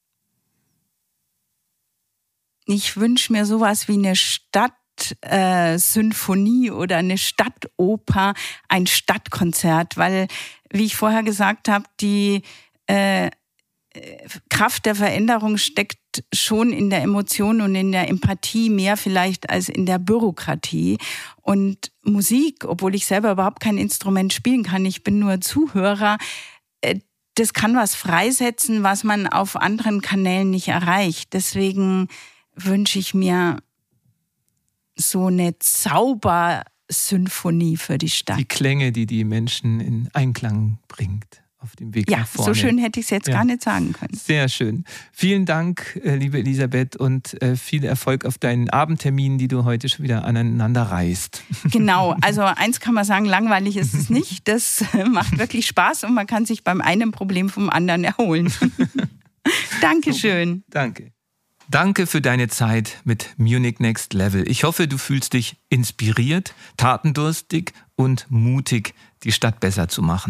Ich wünsche mir sowas wie eine Stadtsymphonie oder eine Stadtoper, ein Stadtkonzert, weil, wie ich vorher gesagt habe, die Kraft der Veränderung steckt schon in der Emotion und in der Empathie mehr vielleicht als in der Bürokratie. Und Musik, obwohl ich selber überhaupt kein Instrument spielen kann, ich bin nur Zuhörer, das kann was freisetzen, was man auf anderen Kanälen nicht erreicht. Deswegen wünsche ich mir so eine Zaubersymphonie für die Stadt. Die Klänge, die die Menschen in Einklang bringt. Auf dem Weg nach vorne. So schön hätte ich es jetzt gar nicht sagen können. Sehr schön. Vielen Dank, liebe Elisabeth, und viel Erfolg auf deinen Abendterminen, die du heute schon wieder aneinander reißt. Genau, also eins kann man sagen, langweilig ist es nicht. Das macht wirklich Spaß und man kann sich beim einen Problem vom anderen erholen. Dankeschön. Danke. Danke für deine Zeit mit Munich Next Level. Ich hoffe, du fühlst dich inspiriert, tatendurstig und mutig, die Stadt besser zu machen.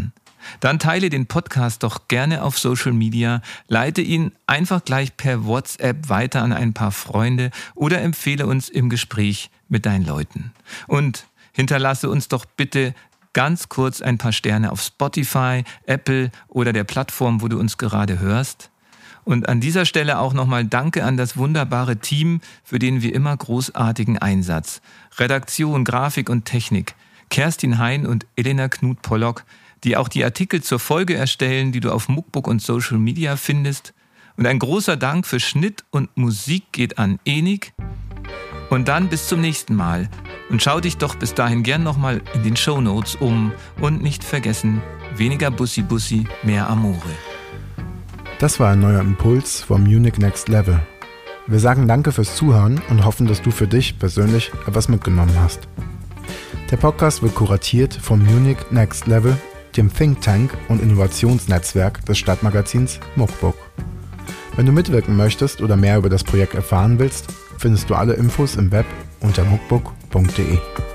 Dann teile den Podcast doch gerne auf Social Media, leite ihn einfach gleich per WhatsApp weiter an ein paar Freunde oder empfehle uns im Gespräch mit deinen Leuten. Und hinterlasse uns doch bitte ganz kurz ein paar Sterne auf Spotify, Apple oder der Plattform, wo du uns gerade hörst. Und an dieser Stelle auch nochmal Danke an das wunderbare Team, für den wir immer großartigen Einsatz. Redaktion, Grafik und Technik. Kerstin Hein und Elena Knut-Pollock, die auch die Artikel zur Folge erstellen, die du auf Muckbook und Social Media findest. Und ein großer Dank für Schnitt und Musik geht an Enik. Und dann bis zum nächsten Mal. Und schau dich doch bis dahin gern nochmal in den Shownotes um. Und nicht vergessen, weniger Bussi-Bussi, mehr Amore. Das war ein neuer Impuls vom Munich Next Level. Wir sagen Danke fürs Zuhören und hoffen, dass du für dich persönlich etwas mitgenommen hast. Der Podcast wird kuratiert vom Munich Next Level, dem Think Tank und Innovationsnetzwerk des Stadtmagazins Muckbook. Wenn du mitwirken möchtest oder mehr über das Projekt erfahren willst, findest du alle Infos im Web unter muckbook.de.